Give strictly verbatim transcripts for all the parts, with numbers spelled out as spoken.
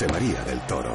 José María del Toro.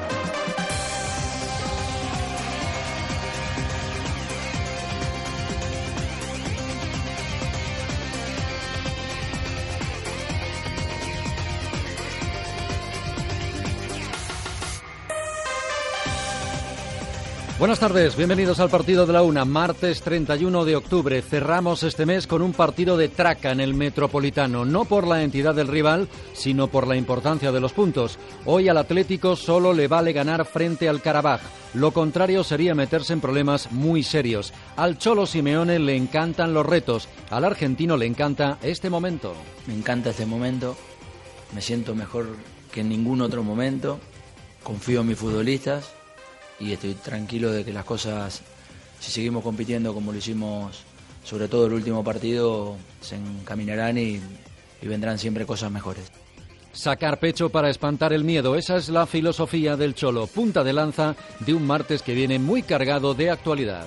Buenas tardes, bienvenidos al partido de la una, martes treinta y uno de octubre. Cerramos este mes con un partido de traca en el Metropolitano, no por la entidad del rival, sino por la importancia de los puntos. Hoy al Atlético solo le vale ganar frente al Karabaj. Lo contrario sería meterse en problemas muy serios. Al Cholo Simeone le encantan los retos, al argentino le encanta este momento. Me encanta este momento, me siento mejor que en ningún otro momento, confío en mis futbolistas y estoy tranquilo de que las cosas, si seguimos compitiendo como lo hicimos, sobre todo el último partido, se encaminarán y, y vendrán siempre cosas mejores. Sacar pecho para espantar el miedo, esa es la filosofía del Cholo, punta de lanza de un martes que viene muy cargado de actualidad.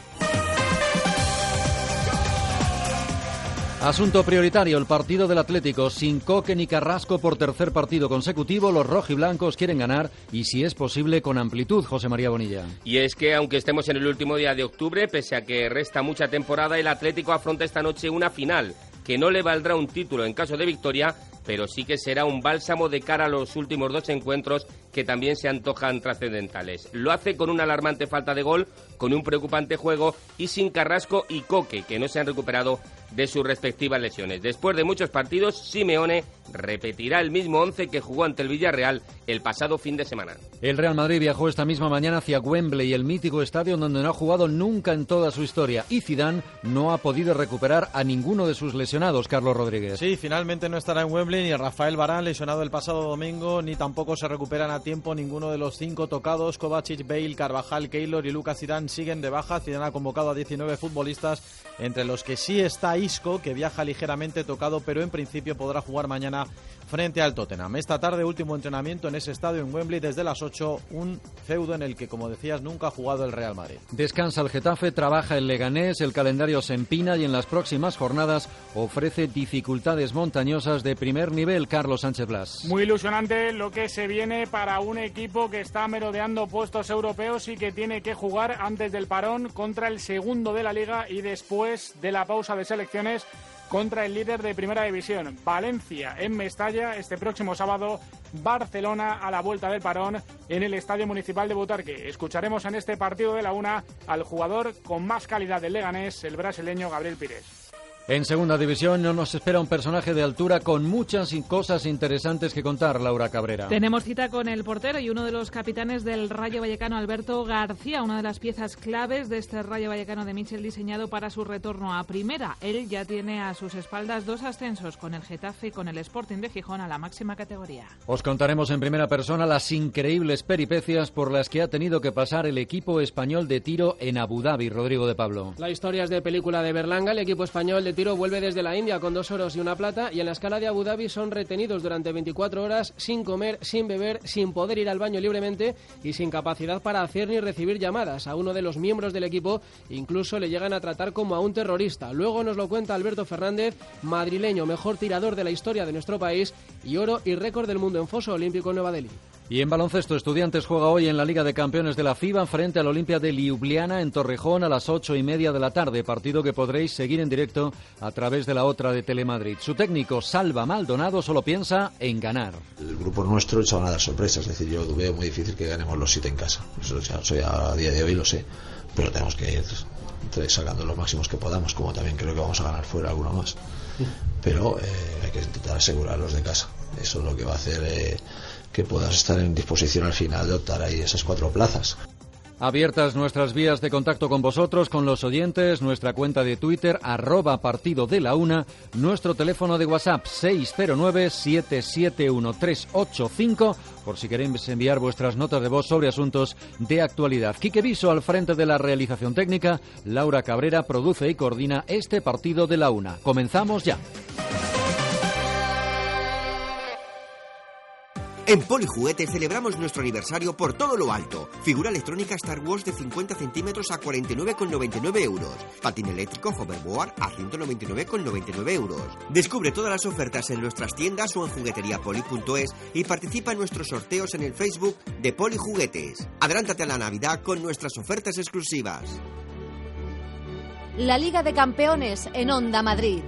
Asunto prioritario, el partido del Atlético. Sin Coque ni Carrasco por tercer partido consecutivo, los rojiblancos quieren ganar y, si es posible, con amplitud. José María Bonilla. Y es que, aunque estemos en el último día de octubre, pese a que resta mucha temporada, el Atlético afronta esta noche una final que no le valdrá un título en caso de victoria, pero sí que será un bálsamo de cara a los últimos dos encuentros que también se antojan trascendentales. Lo hace con una alarmante falta de gol, con un preocupante juego y sin Carrasco y Coque, que no se han recuperado de sus respectivas lesiones. Después de muchos partidos, Simeone repetirá el mismo once que jugó ante el Villarreal el pasado fin de semana. El Real Madrid viajó esta misma mañana hacia Wembley, el mítico estadio donde no ha jugado nunca en toda su historia, y Zidane no ha podido recuperar a ninguno de sus lesionados. Carlos Rodríguez. Sí, finalmente no estará en Wembley ni Rafael Varane, lesionado el pasado domingo, ni tampoco se recuperan a tiempo ninguno de los cinco tocados. Kovacic, Bale, Carvajal, Keylor y Lucas Zidane siguen de baja. Zidane ha convocado a diecinueve futbolistas, entre los que sí está Isco, que viaja ligeramente tocado, pero en principio podrá jugar mañana frente al Tottenham. Esta tarde, último entrenamiento en ese estadio en Wembley desde las ocho, un feudo en el que, como decías, nunca ha jugado el Real Madrid. Descansa el Getafe, trabaja el Leganés, el calendario se empina y en las próximas jornadas ofrece dificultades montañosas de primer nivel. Carlos Sánchez Blas. Muy ilusionante lo que se viene para un equipo que está merodeando puestos europeos y que tiene que jugar antes del parón contra el segundo de la Liga y después de la pausa de selecciones contra el líder de Primera División. Valencia en Mestalla este próximo sábado, Barcelona a la vuelta del parón en el Estadio Municipal de Butarque. Escucharemos en este partido de la una al jugador con más calidad del Leganés, el brasileño Gabriel Pires. En segunda división no nos espera un personaje de altura con muchas cosas interesantes que contar, Laura Cabrera. Tenemos cita con el portero y uno de los capitanes del Rayo Vallecano, Alberto García, una de las piezas claves de este Rayo Vallecano de Michel diseñado para su retorno a primera. Él ya tiene a sus espaldas dos ascensos con el Getafe y con el Sporting de Gijón a la máxima categoría. Os contaremos en primera persona las increíbles peripecias por las que ha tenido que pasar el equipo español de tiro en Abu Dhabi. Rodrigo de Pablo. La historia es de película de Berlanga. El equipo español de tiro vuelve desde la India con dos oros y una plata y en la escala de Abu Dhabi son retenidos durante veinticuatro horas sin comer, sin beber, sin poder ir al baño libremente y sin capacidad para hacer ni recibir llamadas. A uno de los miembros del equipo incluso le llegan a tratar como a un terrorista. Luego nos lo cuenta Alberto Fernández, madrileño, mejor tirador de la historia de nuestro país y oro y récord del mundo en foso olímpico en Nueva Delhi. Y en baloncesto, Estudiantes juega hoy en la Liga de Campeones de la FIBA frente al Olimpia de Ljubljana en Torrejón a las ocho y media de la tarde, partido que podréis seguir en directo a través de la otra de Telemadrid. Su técnico, Salva Maldonado, solo piensa en ganar. El grupo nuestro se van a dar sorpresas, es decir, yo veo muy difícil que ganemos los siete en casa, eso ya, eso ya a día de hoy lo sé, pero tenemos que ir sacando los máximos que podamos, como también creo que vamos a ganar fuera alguno más, pero eh, hay que intentar asegurar los de casa, eso es lo que va a hacer eh, que puedas estar en disposición al final de optar ahí esas cuatro plazas. Abiertas nuestras vías de contacto con vosotros, con los oyentes, nuestra cuenta de Twitter, arroba partido de la una, nuestro teléfono de WhatsApp seis cero nueve, siete siete uno, tres ocho cinco, por si queréis enviar vuestras notas de voz sobre asuntos de actualidad. Quique Viso al frente de la realización técnica, Laura Cabrera produce y coordina este partido de la una. Comenzamos ya. En Polijuguetes celebramos nuestro aniversario por todo lo alto. Figura electrónica Star Wars de cincuenta centímetros a cuarenta y nueve con noventa y nueve euros. Patín eléctrico Hoverboard a ciento noventa y nueve con noventa y nueve euros. Descubre todas las ofertas en nuestras tiendas o en jugueteriapoli punto es y participa en nuestros sorteos en el Facebook de Polijuguetes. Adelántate a la Navidad con nuestras ofertas exclusivas. La Liga de Campeones en Onda Madrid.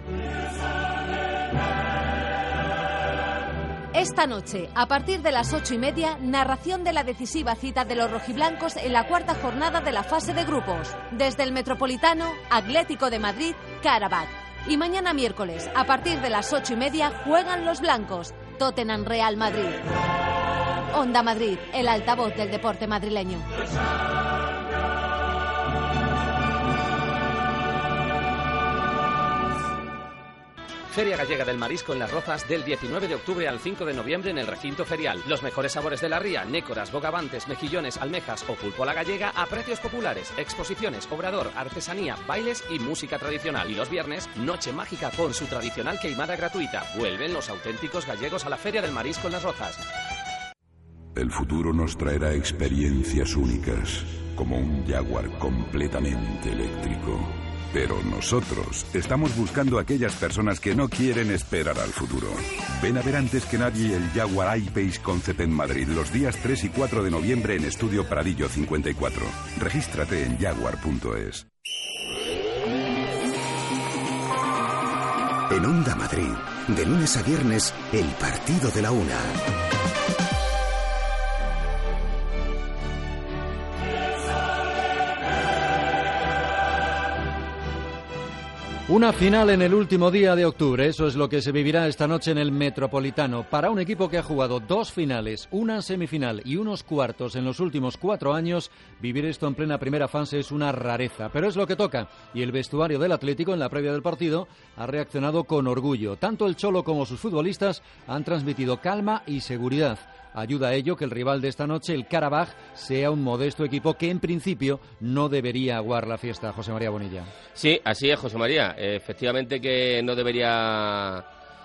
Esta noche, a partir de las ocho y media, narración de la decisiva cita de los rojiblancos en la cuarta jornada de la fase de grupos. Desde el Metropolitano, Atlético de Madrid, Karabakh. Y mañana miércoles, a partir de las ocho y media, juegan los blancos, Tottenham Real Madrid. Onda Madrid, el altavoz del deporte madrileño. Feria Gallega del Marisco en Las Rozas del diecinueve de octubre al cinco de noviembre en el recinto ferial. Los mejores sabores de la ría, nécoras, bogavantes, mejillones, almejas o pulpo a la gallega a precios populares, exposiciones, obrador, artesanía, bailes y música tradicional. Y los viernes, noche mágica con su tradicional queimada gratuita. Vuelven los auténticos gallegos a la Feria del Marisco en Las Rozas. El futuro nos traerá experiencias únicas, como un Jaguar completamente eléctrico. Pero nosotros estamos buscando a aquellas personas que no quieren esperar al futuro. Ven a ver antes que nadie el Jaguar I-Pace Concept en Madrid los días tres y cuatro de noviembre en Estudio Pradillo cincuenta y cuatro. Regístrate en jaguar punto es. En Onda Madrid, de lunes a viernes, el partido de la una. Una final en el último día de octubre, eso es lo que se vivirá esta noche en el Metropolitano. Para un equipo que ha jugado dos finales, una semifinal y unos cuartos en los últimos cuatro años, vivir esto en plena primera fase es una rareza. Pero es lo que toca, y el vestuario del Atlético en la previa del partido ha reaccionado con orgullo. Tanto el Cholo como sus futbolistas han transmitido calma y seguridad. Ayuda a ello que el rival de esta noche, el Karabakh, sea un modesto equipo que en principio no debería aguar la fiesta. José María Bonilla. Sí, así es, José María. Efectivamente que no debería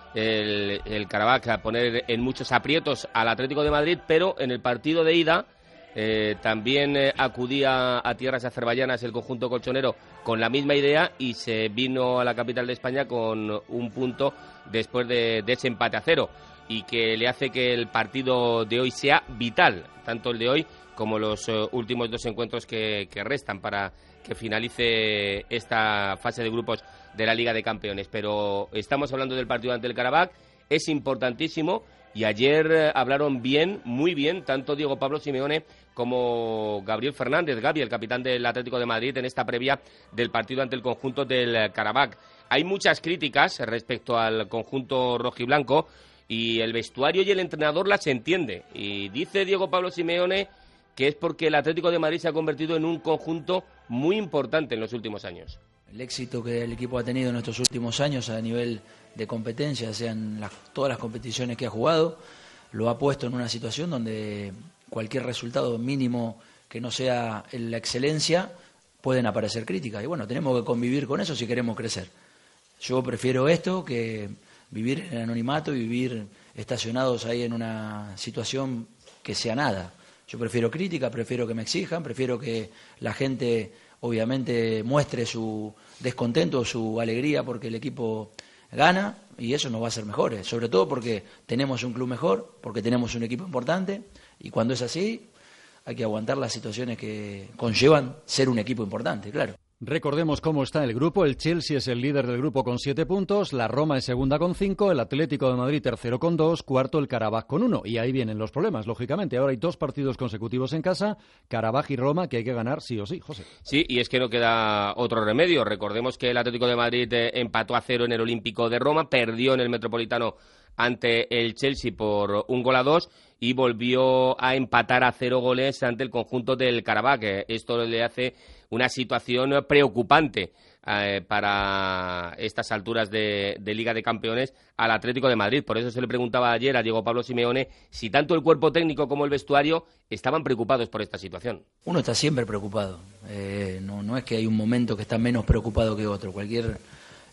el, el Karabakh poner en muchos aprietos al Atlético de Madrid, pero en el partido de ida eh, también eh, acudía a tierras azerbaiyanas el conjunto colchonero con la misma idea y se vino a la capital de España con un punto después de, de ese empate a cero. Y que le hace que el partido de hoy sea vital, tanto el de hoy como los uh, últimos dos encuentros que, que restan para que finalice esta fase de grupos de la Liga de Campeones. Pero estamos hablando del partido ante el Karabakh, es importantísimo y ayer uh, hablaron bien, muy bien, tanto Diego Pablo Simeone como Gabriel Fernández, Gabi, el capitán del Atlético de Madrid, en esta previa del partido ante el conjunto del Karabakh. Hay muchas críticas respecto al conjunto rojiblanco, y el vestuario y el entrenador las entiende. Y dice Diego Pablo Simeone que es porque el Atlético de Madrid se ha convertido en un conjunto muy importante en los últimos años. El éxito que el equipo ha tenido en estos últimos años a nivel de competencia, sean las, todas las competiciones que ha jugado, lo ha puesto en una situación donde cualquier resultado mínimo que no sea la excelencia pueden aparecer críticas. Y bueno, tenemos que convivir con eso si queremos crecer. Yo prefiero esto que vivir en el anonimato y vivir estacionados ahí en una situación que sea nada. Yo prefiero crítica, prefiero que me exijan, prefiero que la gente obviamente muestre su descontento, su alegría porque el equipo gana y eso nos va a hacer mejores, sobre todo porque tenemos un club mejor, porque tenemos un equipo importante y cuando es así hay que aguantar las situaciones que conllevan ser un equipo importante, claro. Recordemos cómo está el grupo. El Chelsea es el líder del grupo con siete puntos, la Roma es segunda con cinco, el Atlético de Madrid tercero con dos, cuarto el Karabakh con uno. Y ahí vienen los problemas, lógicamente. Ahora hay dos partidos consecutivos en casa, Karabakh y Roma, que hay que ganar sí o sí, José. Sí, y es que no queda otro remedio. Recordemos que el Atlético de Madrid eh, empató a cero en el Olímpico de Roma, perdió en el Metropolitano ante el Chelsea por un gol a dos y volvió a empatar a cero goles ante el conjunto del Karabakh. Esto le hace una situación preocupante eh, para estas alturas de, de Liga de Campeones al Atlético de Madrid. Por eso se le preguntaba ayer a Diego Pablo Simeone si tanto el cuerpo técnico como el vestuario estaban preocupados por esta situación. Uno está siempre preocupado. Eh, no, no es que hay un momento que está menos preocupado que otro. Cualquier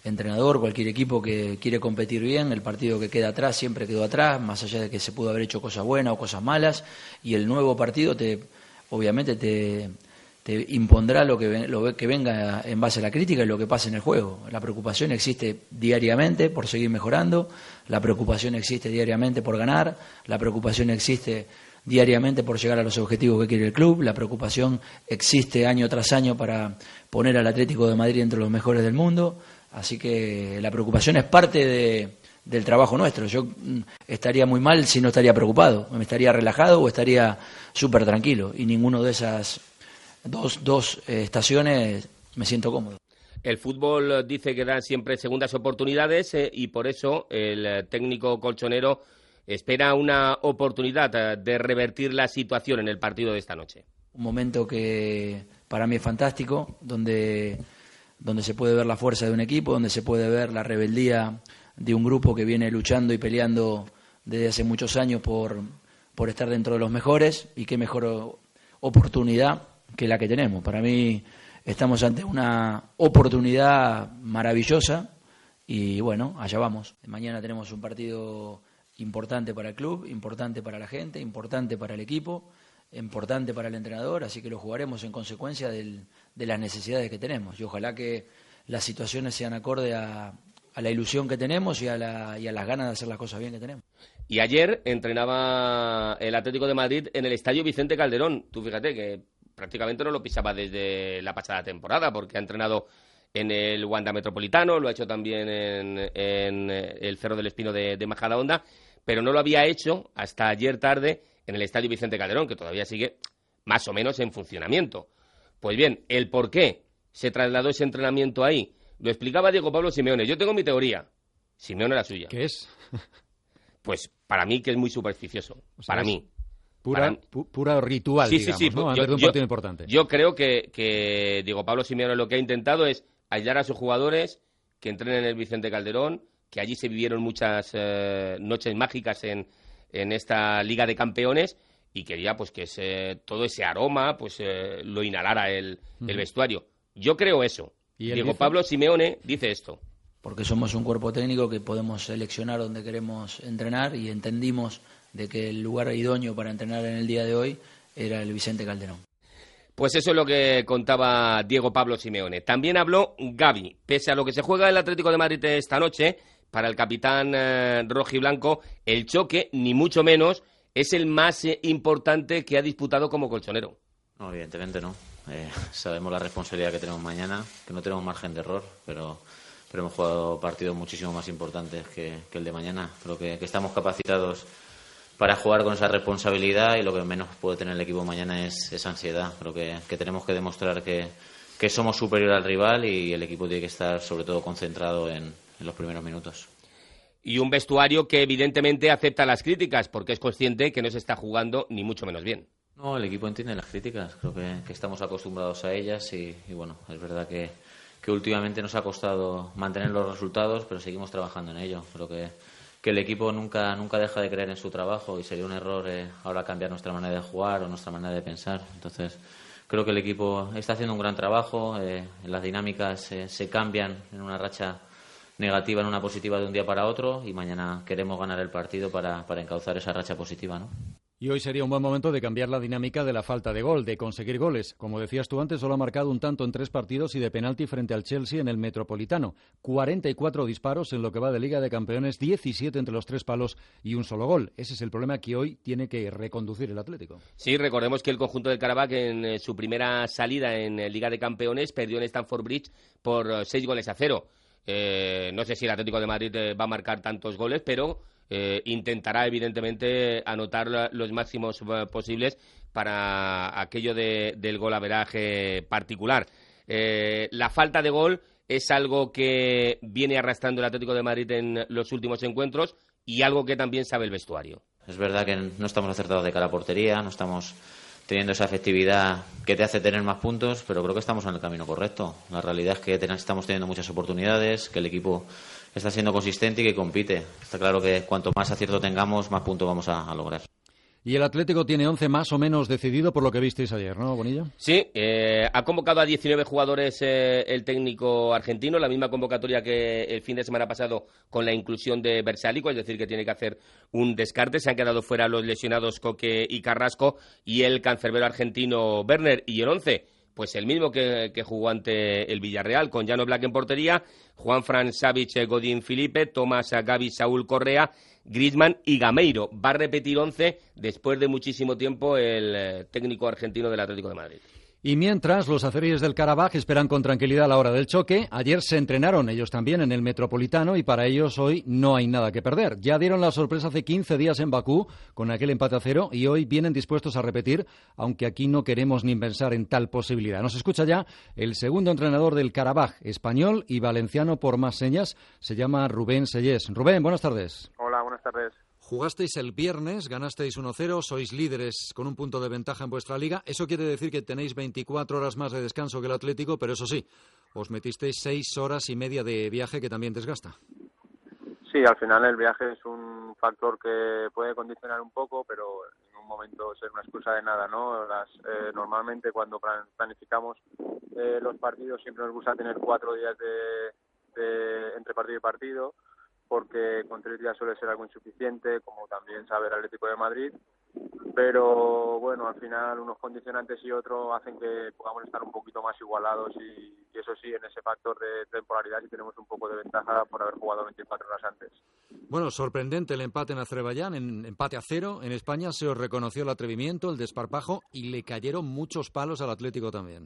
entrenador, cualquier equipo que quiere competir bien, el partido que queda atrás siempre quedó atrás, más allá de que se pudo haber hecho cosas buenas o cosas malas, y el nuevo partido te obviamente te, te impondrá lo que, lo que venga en base a la crítica y lo que pase en el juego. La preocupación existe diariamente por seguir mejorando, la preocupación existe diariamente por ganar, la preocupación existe diariamente por llegar a los objetivos que quiere el club, la preocupación existe año tras año para poner al Atlético de Madrid entre los mejores del mundo. Así que la preocupación es parte de, del trabajo nuestro. Yo estaría muy mal si no estaría preocupado. Me estaría relajado o estaría súper tranquilo. Y ninguno de esas dos, dos eh, estaciones me siento cómodo. El fútbol dice que dan siempre segundas oportunidades eh, y por eso el técnico colchonero espera una oportunidad de revertir la situación en el partido de esta noche. Un momento que para mí es fantástico, donde... donde se puede ver la fuerza de un equipo, donde se puede ver la rebeldía de un grupo que viene luchando y peleando desde hace muchos años por, por estar dentro de los mejores, y qué mejor oportunidad que la que tenemos. Para mí estamos ante una oportunidad maravillosa y bueno, allá vamos. Mañana tenemos un partido importante para el club, importante para la gente, importante para el equipo, importante para el entrenador, así que lo jugaremos en consecuencia del, de las necesidades que tenemos, y ojalá que las situaciones sean acorde a, a la ilusión que tenemos y a, la, y a las ganas de hacer las cosas bien que tenemos. Y ayer entrenaba el Atlético de Madrid en el Estadio Vicente Calderón. Tú fíjate que prácticamente no lo pisaba desde la pasada temporada, porque ha entrenado en el Wanda Metropolitano, lo ha hecho también en, en el Cerro del Espino de, de Majadahonda, pero no lo había hecho hasta ayer tarde en el Estadio Vicente Calderón, que todavía sigue más o menos en funcionamiento. Pues bien, el por qué se trasladó ese entrenamiento ahí, lo explicaba Diego Pablo Simeone. Yo tengo mi teoría, Simeone la suya. ¿Qué es? Pues para mí que es muy supersticioso, o sea, para mí. Pura, para... pu pura ritual, sí, digamos, sí, sí, ¿no? Antes yo, de un yo, partido importante. Yo creo que, que Diego Pablo Simeone lo que ha intentado es ayudar a sus jugadores que entrenen en el Vicente Calderón, que allí se vivieron muchas eh, noches mágicas en, en esta Liga de Campeones, y quería pues que ese, todo ese aroma pues eh, lo inhalara el, uh-huh. el vestuario. Yo creo eso. Diego dice? Pablo Simeone dice esto. Porque somos un cuerpo técnico que podemos seleccionar donde queremos entrenar, y entendimos de que el lugar idóneo para entrenar en el día de hoy era el Vicente Calderón. Pues eso es lo que contaba Diego Pablo Simeone. También habló Gavi. Pese a lo que se juega el Atlético de Madrid esta noche, para el capitán eh, rojiblanco, el choque, ni mucho menos, es el más eh, importante que ha disputado como colchonero. No, evidentemente no. Eh, sabemos la responsabilidad que tenemos mañana, que no tenemos margen de error, pero, pero hemos jugado partidos muchísimo más importantes que, que el de mañana. Creo que, que estamos capacitados para jugar con esa responsabilidad, y lo que menos puede tener el equipo mañana es esa ansiedad. Creo que, que tenemos que demostrar que, que somos superior al rival, y el equipo tiene que estar sobre todo concentrado en, en los primeros minutos. Y un vestuario que evidentemente acepta las críticas, porque es consciente que no se está jugando ni mucho menos bien. No, el equipo entiende las críticas, creo que, que estamos acostumbrados a ellas, y, y bueno, es verdad que, que últimamente nos ha costado mantener los resultados, pero seguimos trabajando en ello. Creo que, que el equipo nunca, nunca deja de creer en su trabajo, y sería un error eh, ahora cambiar nuestra manera de jugar o nuestra manera de pensar. Entonces, creo que el equipo está haciendo un gran trabajo, eh, las dinámicas eh, se cambian en una racha negativa en una positiva de un día para otro, y mañana queremos ganar el partido para, para encauzar esa racha positiva, ¿no? Y hoy sería un buen momento de cambiar la dinámica de la falta de gol, de conseguir goles. Como decías tú antes, solo ha marcado un tanto en tres partidos y de penalti frente al Chelsea en el Metropolitano. cuarenta y cuatro disparos en lo que va de Liga de Campeones, diecisiete entre los tres palos y un solo gol. Ese es el problema que hoy tiene que reconducir el Atlético. Sí, recordemos que el conjunto del Karabakh en eh, su primera salida en eh, Liga de Campeones perdió en Stamford Bridge por eh, seis goles a cero. Eh, no sé si el Atlético de Madrid eh, va a marcar tantos goles, pero eh, intentará evidentemente anotar los máximos eh, posibles para aquello de, del golaveraje particular. Eh, la falta de gol es algo que viene arrastrando el Atlético de Madrid en los últimos encuentros, y algo que también sabe el vestuario. Es verdad que no estamos acertados de cara a portería, no estamos teniendo esa efectividad que te hace tener más puntos, pero creo que estamos en el camino correcto. La realidad es que ten- estamos teniendo muchas oportunidades, que el equipo está siendo consistente y que compite. Está claro que cuanto más acierto tengamos, más puntos vamos a, a lograr. Y el Atlético tiene once más o menos decidido por lo que visteis ayer, ¿no, Bonillo? Sí, eh, ha convocado a diecinueve jugadores eh, el técnico argentino, la misma convocatoria que el fin de semana pasado con la inclusión de Bersálico, es decir, que tiene que hacer un descarte. Se han quedado fuera los lesionados Coque y Carrasco y el cancerbero argentino Werner. Y el once, pues el mismo que, que jugó ante el Villarreal, con Jan Oblak en portería, Juanfran, Savic, Godín, Felipe, Tomás, Gavi, Saúl, Correa, Griezmann y Gameiro. Va a repetir once después de muchísimo tiempo el eh, técnico argentino del Atlético de Madrid. Y mientras, los azeríes del Karabaj esperan con tranquilidad la hora del choque. Ayer se entrenaron ellos también en el Metropolitano y para ellos hoy no hay nada que perder. Ya dieron la sorpresa hace quince días en Bakú con aquel empate a cero y hoy vienen dispuestos a repetir, aunque aquí no queremos ni pensar en tal posibilidad. Nos escucha ya el segundo entrenador del Karabaj, español y valenciano por más señas, se llama Rubén Sellés. Rubén, buenas tardes. Hola, buenas tardes. Jugasteis el viernes, ganasteis uno cero, sois líderes con un punto de ventaja en vuestra liga. Eso quiere decir que tenéis veinticuatro horas más de descanso que el Atlético, pero eso sí, os metisteis seis horas y media de viaje que también desgasta. Sí, al final el viaje es un factor que puede condicionar un poco, pero en ningún momento ser una excusa de nada, ¿no? Las, eh, normalmente cuando planificamos eh, los partidos siempre nos gusta tener cuatro días de, de entre partido y partido, porque con tres días suele ser algo insuficiente, como también sabe el Atlético de Madrid, pero bueno, al final unos condicionantes y otros hacen que podamos estar un poquito más igualados y, y eso sí, en ese factor de temporalidad sí tenemos un poco de ventaja por haber jugado veinticuatro horas antes. Bueno, sorprendente el empate en Azerbaiyán, en empate a cero. En España se os reconoció el atrevimiento, el desparpajo y le cayeron muchos palos al Atlético también.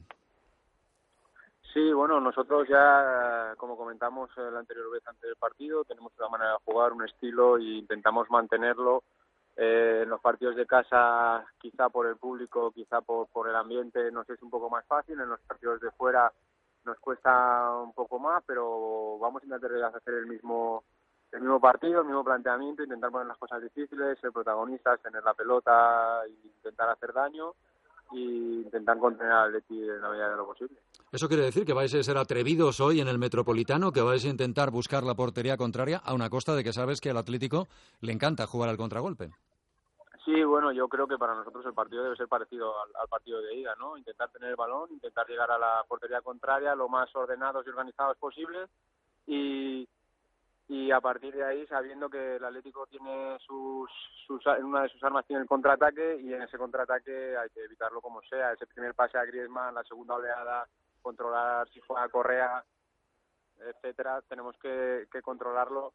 Sí, bueno, nosotros ya, como comentamos la anterior vez antes del partido, tenemos una manera de jugar, un estilo e intentamos mantenerlo. Eh, en los partidos de casa, quizá por el público, quizá por, por el ambiente, nos es un poco más fácil. En los partidos de fuera nos cuesta un poco más, pero vamos a intentar hacer el mismo, el mismo partido, el mismo planteamiento, intentar poner las cosas difíciles, ser protagonistas, tener la pelota e intentar hacer daño y intentar contener al Atleti en la medida de lo posible. ¿Eso quiere decir que vais a ser atrevidos hoy en el Metropolitano, que vais a intentar buscar la portería contraria a una costa de que sabes que al Atlético le encanta jugar al contragolpe? Sí, bueno, yo creo que para nosotros el partido debe ser parecido al, al partido de ida, ¿no? Intentar tener el balón, intentar llegar a la portería contraria lo más ordenados y organizados posible y, y a partir de ahí, sabiendo que el Atlético tiene sus, sus una de sus armas tiene el contraataque y en ese contraataque hay que evitarlo como sea. Ese primer pase a Griezmann, la segunda oleada, controlar si juega Correa, etcétera, tenemos que, que controlarlo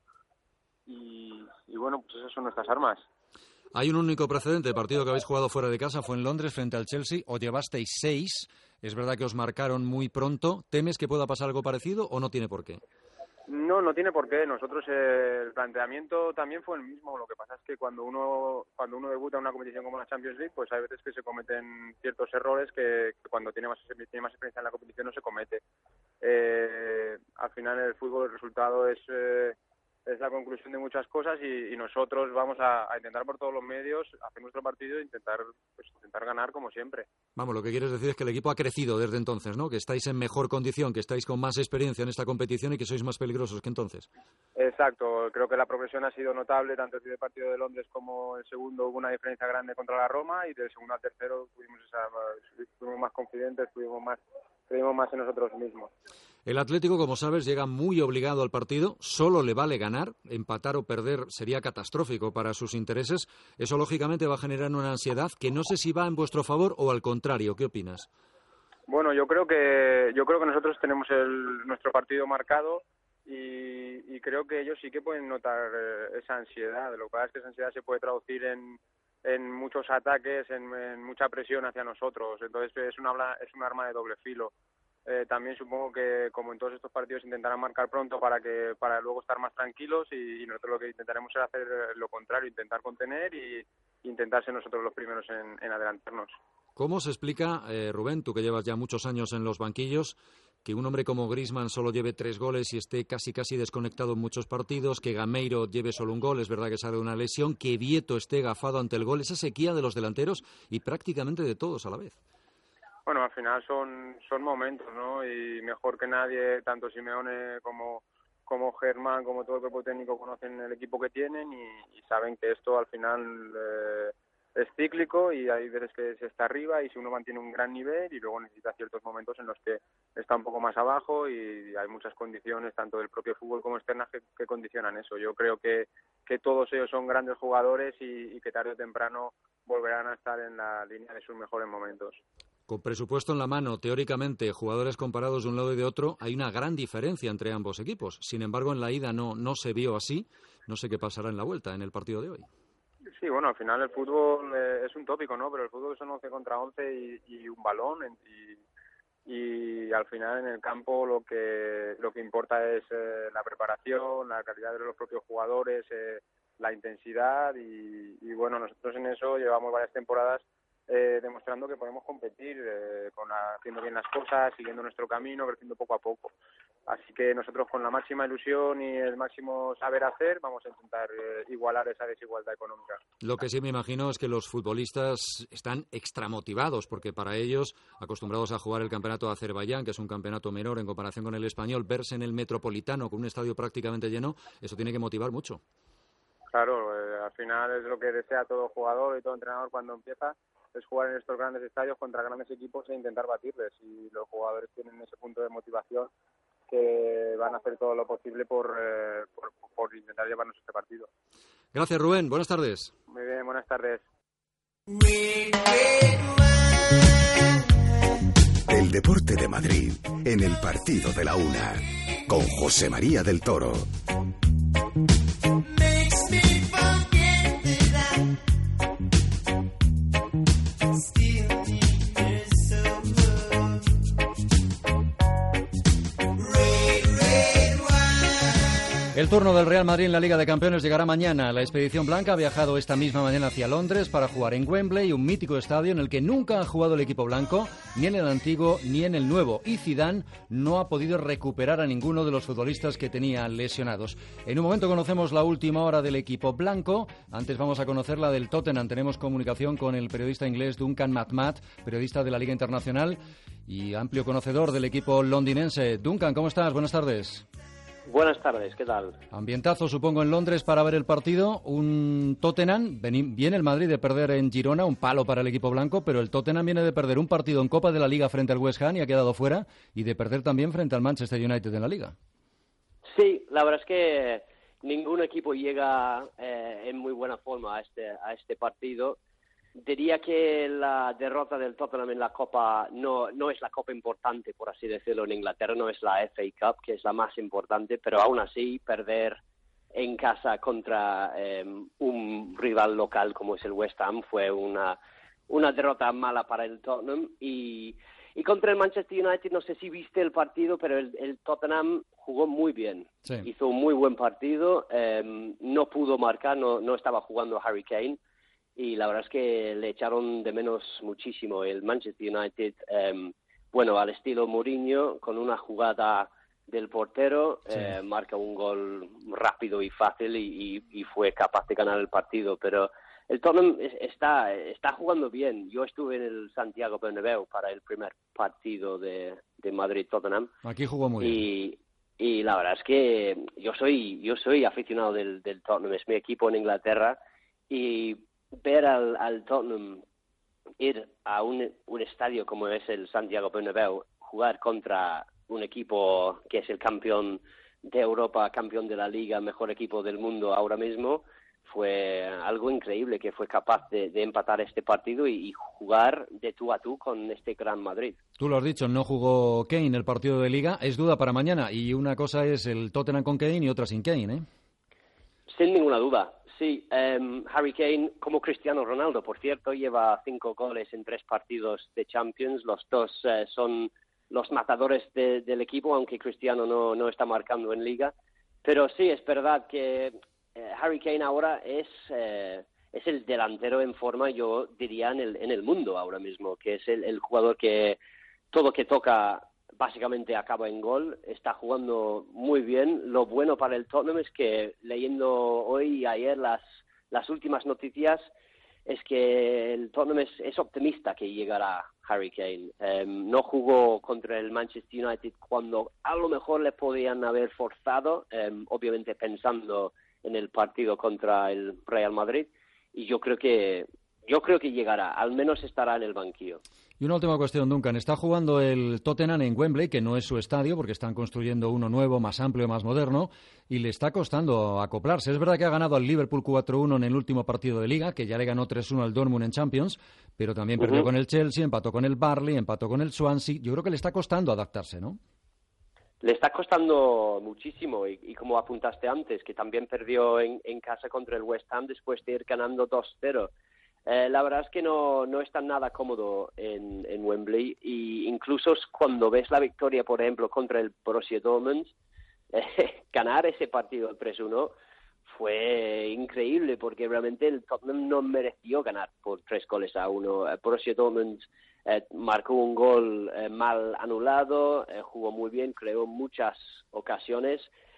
y, y bueno, pues esas son nuestras armas. Hay un único precedente, el partido que habéis jugado fuera de casa fue en Londres frente al Chelsea, os llevasteis seis, es verdad que os marcaron muy pronto, ¿temes que pueda pasar algo parecido o no tiene por qué? No, no tiene por qué. Nosotros eh, el planteamiento también fue el mismo. Lo que pasa es que cuando uno cuando uno debuta en una competición como la Champions League, pues hay veces que se cometen ciertos errores que, que cuando tiene más tiene más experiencia en la competición no se comete. Eh, al final en el fútbol el resultado es eh, es la conclusión de muchas cosas y, y nosotros vamos a, a intentar por todos los medios hacer nuestro partido e intentar pues, intentar ganar como siempre. Vamos, lo que quieres decir es que el equipo ha crecido desde entonces, ¿no? Que estáis en mejor condición, que estáis con más experiencia en esta competición y que sois más peligrosos que entonces. Exacto, creo que la progresión ha sido notable, tanto el primer partido de Londres como el segundo hubo una diferencia grande contra la Roma y del segundo al tercero tuvimos esa, fuimos más confidentes, tuvimos más, creímos más en nosotros mismos. El Atlético, como sabes, llega muy obligado al partido, solo le vale ganar, empatar o perder sería catastrófico para sus intereses. Eso lógicamente va a generar una ansiedad que no sé si va en vuestro favor o al contrario. ¿Qué opinas? Bueno, yo creo que yo creo que nosotros tenemos el, nuestro partido marcado y, y creo que ellos sí que pueden notar eh, esa ansiedad. Lo que pasa es que esa ansiedad se puede traducir en, en muchos ataques, en, en mucha presión hacia nosotros. Entonces es una es un arma de doble filo. Eh, también supongo que, como en todos estos partidos, intentarán marcar pronto para que para luego estar más tranquilos y, y nosotros lo que intentaremos es hacer lo contrario, intentar contener y intentar ser nosotros los primeros en, en adelantarnos. ¿Cómo se explica, eh, Rubén, tú que llevas ya muchos años en los banquillos, que un hombre como Griezmann solo lleve tres goles y esté casi casi desconectado en muchos partidos, que Gameiro lleve solo un gol, es verdad que sale de una lesión, que Vieto esté gafado ante el gol, esa sequía de los delanteros y prácticamente de todos a la vez? Bueno, al final son son momentos, ¿no? Y mejor que nadie, tanto Simeone como como Germán, como todo el cuerpo técnico conocen el equipo que tienen y, y saben que esto al final eh, es cíclico y hay veces que se está arriba y si uno mantiene un gran nivel y luego necesita ciertos momentos en los que está un poco más abajo y hay muchas condiciones, tanto del propio fútbol como externas, que, que condicionan eso. Yo creo que, que todos ellos son grandes jugadores y, y que tarde o temprano volverán a estar en la línea de sus mejores momentos. Con presupuesto en la mano, teóricamente, jugadores comparados de un lado y de otro, hay una gran diferencia entre ambos equipos. Sin embargo, en la ida no, no se vio así. No sé qué pasará en la vuelta, en el partido de hoy. Sí, bueno, al final el fútbol eh, es un tópico, ¿no? Pero el fútbol son once contra once y, y un balón y, y al final en el campo lo que lo que importa es eh, la preparación, la calidad de los propios jugadores, eh, la intensidad y, y bueno, nosotros en eso llevamos varias temporadas eh, demostrando que podemos competir eh, con la, haciendo bien las cosas, siguiendo nuestro camino, creciendo poco a poco. Así que nosotros con la máxima ilusión y el máximo saber hacer vamos a intentar eh, igualar esa desigualdad económica. Lo que sí me imagino es que los futbolistas están extramotivados porque para ellos, acostumbrados a jugar el campeonato de Azerbaiyán, que es un campeonato menor en comparación con el español, verse en el Metropolitano con un estadio prácticamente lleno, eso tiene que motivar mucho. Claro, eh, al final es lo que desea todo jugador y todo entrenador cuando empieza, es jugar en estos grandes estadios contra grandes equipos e intentar batirles y los jugadores tienen ese punto de motivación que van a hacer todo lo posible por, eh, por, por intentar llevarnos este partido. Gracias, Rubén. Buenas tardes. Muy bien, buenas tardes. El deporte de Madrid en el partido de la una con José María del Toro. El turno del Real Madrid en la Liga de Campeones llegará mañana. La expedición blanca ha viajado esta misma mañana hacia Londres para jugar en Wembley, un mítico estadio en el que nunca ha jugado el equipo blanco, ni en el antiguo ni en el nuevo. Y Zidane no ha podido recuperar a ninguno de los futbolistas que tenía lesionados. En un momento conocemos la última hora del equipo blanco. Antes vamos a conocer la del Tottenham. Tenemos comunicación con el periodista inglés Duncan Matmat, periodista de la Liga Internacional y amplio conocedor del equipo londinense. Duncan, ¿cómo estás? Buenas tardes. Buenas tardes, ¿qué tal? Ambientazo, supongo, en Londres para ver el partido. Un Tottenham, viene el Madrid de perder en Girona, un palo para el equipo blanco, pero el Tottenham viene de perder un partido en Copa de la Liga frente al West Ham y ha quedado fuera, y de perder también frente al Manchester United en la Liga. Sí, la verdad es que ningún equipo llega eh, en muy buena forma a este, a este partido. Diría que la derrota del Tottenham en la Copa no, no es la Copa importante, por así decirlo, en Inglaterra, no es la F A Cup, que es la más importante, pero aún así perder en casa contra eh, un rival local como es el West Ham fue una, una derrota mala para el Tottenham. Y, y contra el Manchester United, no sé si viste el partido, pero el, el Tottenham jugó muy bien, sí. Hizo un muy buen partido, eh, no pudo marcar, no, no estaba jugando Harry Kane. Y la verdad es que le echaron de menos muchísimo. El Manchester United, eh, bueno, al estilo Mourinho, con una jugada del portero, sí. eh, marca un gol rápido y fácil y, y, y fue capaz de ganar el partido. Pero el Tottenham está, está jugando bien. Yo estuve en el Santiago Bernabéu para el primer partido de, de Madrid-Tottenham. Aquí jugó muy y, bien. Y la verdad es que yo soy, yo soy aficionado del, del Tottenham, es mi equipo en Inglaterra. Y ver al, al Tottenham ir a un, un estadio como es el Santiago Bernabéu, jugar contra un equipo que es el campeón de Europa, campeón de la Liga, mejor equipo del mundo ahora mismo, fue algo increíble, que fue capaz de, de empatar este partido y, y jugar de tú a tú con este Gran Madrid. Tú lo has dicho, no jugó Kane el partido de Liga, es duda para mañana, y una cosa es el Tottenham con Kane y otra sin Kane, ¿eh? Sin ninguna duda. Sí, um, Harry Kane, como Cristiano Ronaldo, por cierto, lleva cinco goles en tres partidos de Champions. Los dos uh, son los matadores de, del equipo, aunque Cristiano no, no está marcando en Liga. Pero sí, es verdad que uh, Harry Kane ahora es, uh, es el delantero en forma, yo diría, en el, en el mundo ahora mismo, que es el, el jugador que todo que toca básicamente acaba en gol, está jugando muy bien. Lo bueno para el Tottenham es que, leyendo hoy y ayer las, las últimas noticias, es que el Tottenham es, es optimista que llegará Harry Kane. Eh, no jugó contra el Manchester United cuando a lo mejor le podían haber forzado, eh, obviamente pensando en el partido contra el Real Madrid, y yo creo que yo creo que llegará, al menos estará en el banquillo. Y una última cuestión, Duncan. Está jugando el Tottenham en Wembley, que no es su estadio, porque están construyendo uno nuevo, más amplio, más moderno, y le está costando acoplarse. Es verdad que ha ganado al Liverpool cuatro uno en el último partido de Liga, que ya le ganó tres uno al Dortmund en Champions, pero también uh-huh. perdió con el Chelsea, empató con el Burnley, empató con el Swansea. Yo creo que le está costando adaptarse, ¿no? Le está costando muchísimo, y, y como apuntaste antes, que también perdió en, en casa contra el West Ham después de ir ganando dos cero. Eh, la verdad es que no, no está nada cómodo en, en Wembley, y incluso cuando ves la victoria, por ejemplo, contra el Borussia Dortmund, eh, ganar ese partido tres uno fue increíble, porque realmente el Tottenham no mereció ganar por tres goles a uno. El Borussia Dortmund eh, marcó un gol eh, mal anulado, eh, jugó muy bien, creó muchas ocasiones,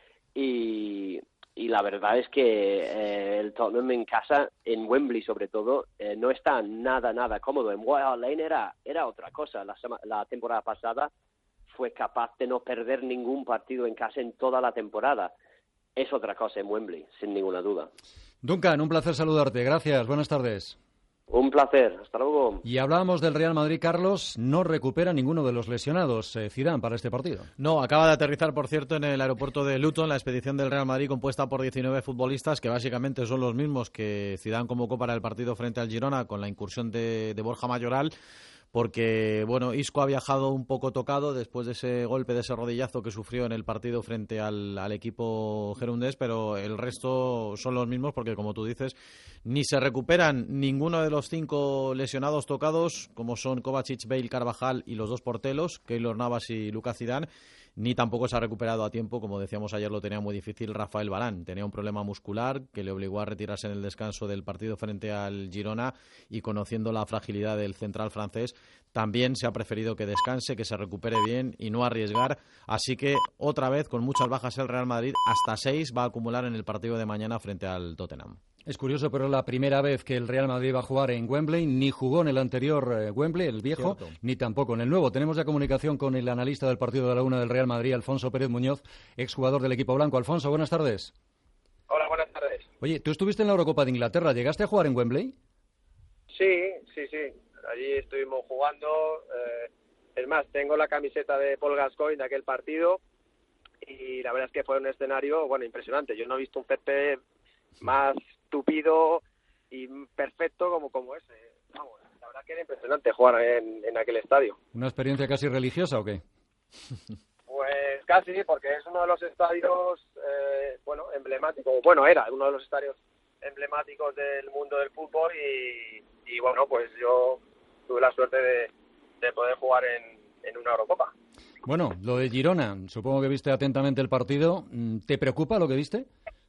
y... Y la verdad es que eh, el Tottenham en casa, en Wembley sobre todo, eh, no está nada, nada cómodo. En White Hart Lane era, era otra cosa. La, sema- la temporada pasada fue capaz de no perder ningún partido en casa en toda la temporada. Es otra cosa en Wembley, sin ninguna duda. Duncan, un placer saludarte. Gracias. Buenas tardes. Un placer. Hasta luego. Y hablábamos del Real Madrid, Carlos. No recupera ninguno de los lesionados, eh, Zidane, para este partido. No, acaba de aterrizar, por cierto, en el aeropuerto de Luton la expedición del Real Madrid, compuesta por diecinueve futbolistas, que básicamente son los mismos que Zidane convocó para el partido frente al Girona, con la incursión de, de Borja Mayoral, porque, bueno, Isco ha viajado un poco tocado después de ese golpe, de ese rodillazo que sufrió en el partido frente al, al equipo gerundés, pero el resto son los mismos porque, como tú dices, ni se recuperan ninguno de los cinco lesionados tocados, como son Kovacic, Bale, Carvajal y los dos portelos, Keylor Navas y Lucas Zidane, ni tampoco se ha recuperado a tiempo, como decíamos ayer, lo tenía muy difícil Rafael Varane. Tenía un problema muscular que le obligó a retirarse en el descanso del partido frente al Girona, y conociendo la fragilidad del central francés, también se ha preferido que descanse, que se recupere bien y no arriesgar. Así que, otra vez, con muchas bajas el Real Madrid, hasta seis va a acumular en el partido de mañana frente al Tottenham. Es curioso, pero es la primera vez que el Real Madrid va a jugar en Wembley. Ni jugó en el anterior eh, Wembley, el viejo, Cierto. Ni tampoco en el nuevo. Tenemos ya comunicación con el analista del partido de la una del Real Madrid, Alfonso Pérez Muñoz, exjugador del equipo blanco. Alfonso, buenas tardes. Hola, buenas tardes. Oye, tú estuviste en la Eurocopa de Inglaterra. ¿Llegaste a jugar en Wembley? Sí, sí, sí. Allí estuvimos jugando. Eh, es más, tengo la camiseta de Paul Gascoigne de aquel partido, y la verdad es que fue un escenario, bueno, impresionante. Yo no he visto un césped más tupido y perfecto como, como ese. Vamos, la verdad que era impresionante jugar en, en aquel estadio. ¿Una experiencia casi religiosa o qué? Pues casi, porque es uno de los estadios, eh, bueno, emblemáticos. Bueno, era uno de los estadios emblemáticos del mundo del fútbol, y, y bueno, pues yo tuve la suerte de, de poder jugar en, en una Eurocopa. Bueno, lo de Girona, supongo que viste atentamente el partido. ¿Te preocupa lo que viste?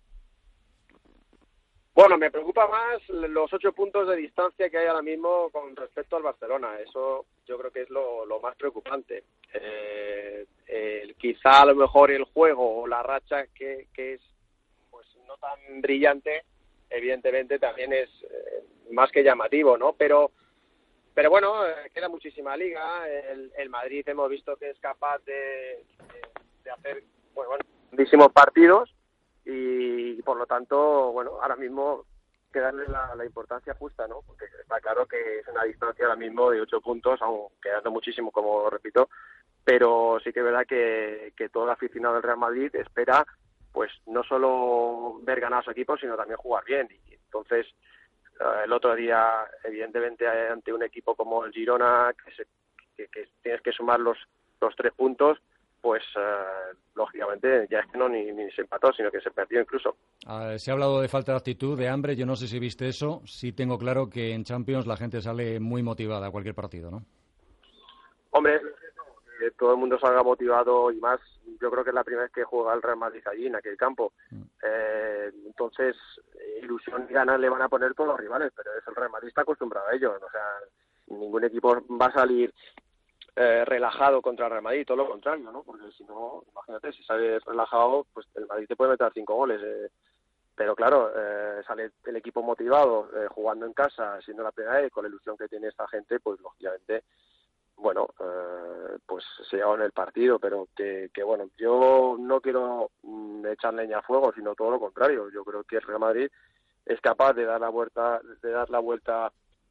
Bueno, me preocupa más los ocho puntos de distancia que hay ahora mismo con respecto al Barcelona. Eso yo creo que es lo, lo más preocupante. Eh, eh, quizá a lo mejor el juego o la racha que, que es pues no tan brillante, evidentemente también es eh, más que llamativo, ¿no? Pero pero bueno, eh, queda muchísima liga. El, el Madrid hemos visto que es capaz de, de, de hacer bueno, bueno, muchísimos partidos. Y por lo tanto, bueno, ahora mismo hay que darle la, la importancia justa, ¿no? Porque está claro que es una distancia ahora mismo de ocho puntos, aún quedando muchísimo, como repito, pero sí que es verdad que, que todo el aficionado del Real Madrid espera, pues, no solo ver ganar a su equipo, sino también jugar bien. Y entonces, uh, el otro día, evidentemente, ante un equipo como el Girona, que, se, que, que tienes que sumar los, los tres puntos, pues uh, lógicamente ya es que no ni, ni se empató, sino que se perdió incluso. Uh, se ha hablado de falta de actitud, de hambre. Yo no sé si viste eso. Sí tengo claro que en Champions la gente sale muy motivada a cualquier partido, ¿no? Hombre, que todo el mundo salga motivado, y más, yo creo que es la primera vez que juega el Real Madrid allí, en aquel campo. Mm. Eh, entonces, ilusión y ganas le van a poner todos los rivales, pero es el Real Madrid, está acostumbrado a ello. O sea, ningún equipo va a salir Eh, relajado contra el Real Madrid, todo lo contrario, ¿no? Porque si no, imagínate, si sales relajado, pues el Madrid te puede meter cinco goles. Eh. Pero claro, eh, sale el equipo motivado, eh, jugando en casa, siendo la primera vez, con la ilusión que tiene esta gente, pues lógicamente, bueno, eh, pues se lleva en el partido, pero que, que bueno, yo no quiero mm, echar leña a fuego, sino todo lo contrario. Yo creo que el Real Madrid es capaz de dar la vuelta, de dar la vuelta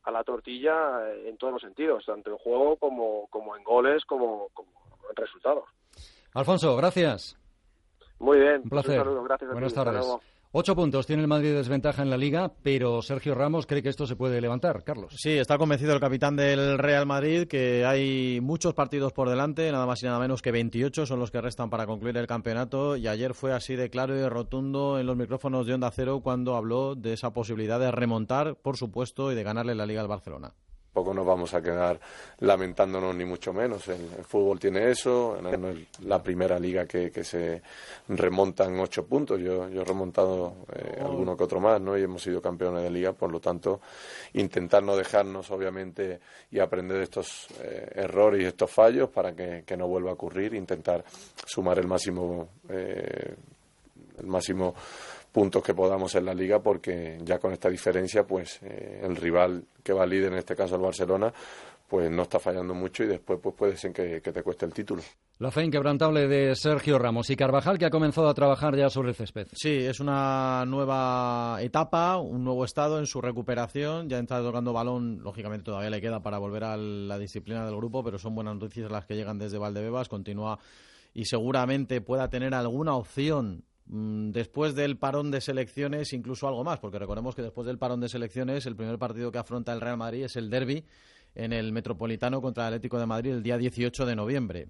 a la tortilla en todos los sentidos, tanto en juego como, como en goles, como, como en resultados. Alfonso, gracias. Muy bien. Un placer. Un saludo, gracias a Buenas ti. Hasta tardes. luego. Ocho puntos tiene el Madrid de desventaja en la Liga, pero Sergio Ramos cree que esto se puede levantar. Carlos. Sí, está convencido el capitán del Real Madrid que hay muchos partidos por delante, nada más y nada menos que veintiocho son los que restan para concluir el campeonato, y ayer fue así de claro y rotundo en los micrófonos de Onda Cero cuando habló de esa posibilidad de remontar, por supuesto, y de ganarle la Liga al Barcelona. Tampoco nos vamos a quedar lamentándonos ni mucho menos. El, el fútbol tiene eso, no es la primera liga que, que se remonta en ocho puntos. Yo, yo he remontado eh, alguno que otro más, ¿no? Y hemos sido campeones de liga, por lo tanto, intentar no dejarnos, obviamente, y aprender de estos eh, errores y estos fallos para que, que no vuelva a ocurrir, intentar sumar el máximo, eh, el máximo puntos que podamos en la Liga, porque ya con esta diferencia, pues eh, el rival que va líder, en este caso el Barcelona, pues no está fallando mucho y después pues puede ser que, que te cueste el título. La fe inquebrantable de Sergio Ramos y Carvajal, que ha comenzado a trabajar ya sobre el césped. Sí, es una nueva etapa, un nuevo estado en su recuperación. Ya está tocando balón, lógicamente todavía le queda para volver a la disciplina del grupo, pero son buenas noticias las que llegan desde Valdebebas. Continúa y seguramente pueda tener alguna opción después del parón de selecciones, incluso algo más, porque recordemos que después del parón de selecciones el primer partido que afronta el Real Madrid es el derbi en el Metropolitano contra el Atlético de Madrid el día dieciocho de noviembre.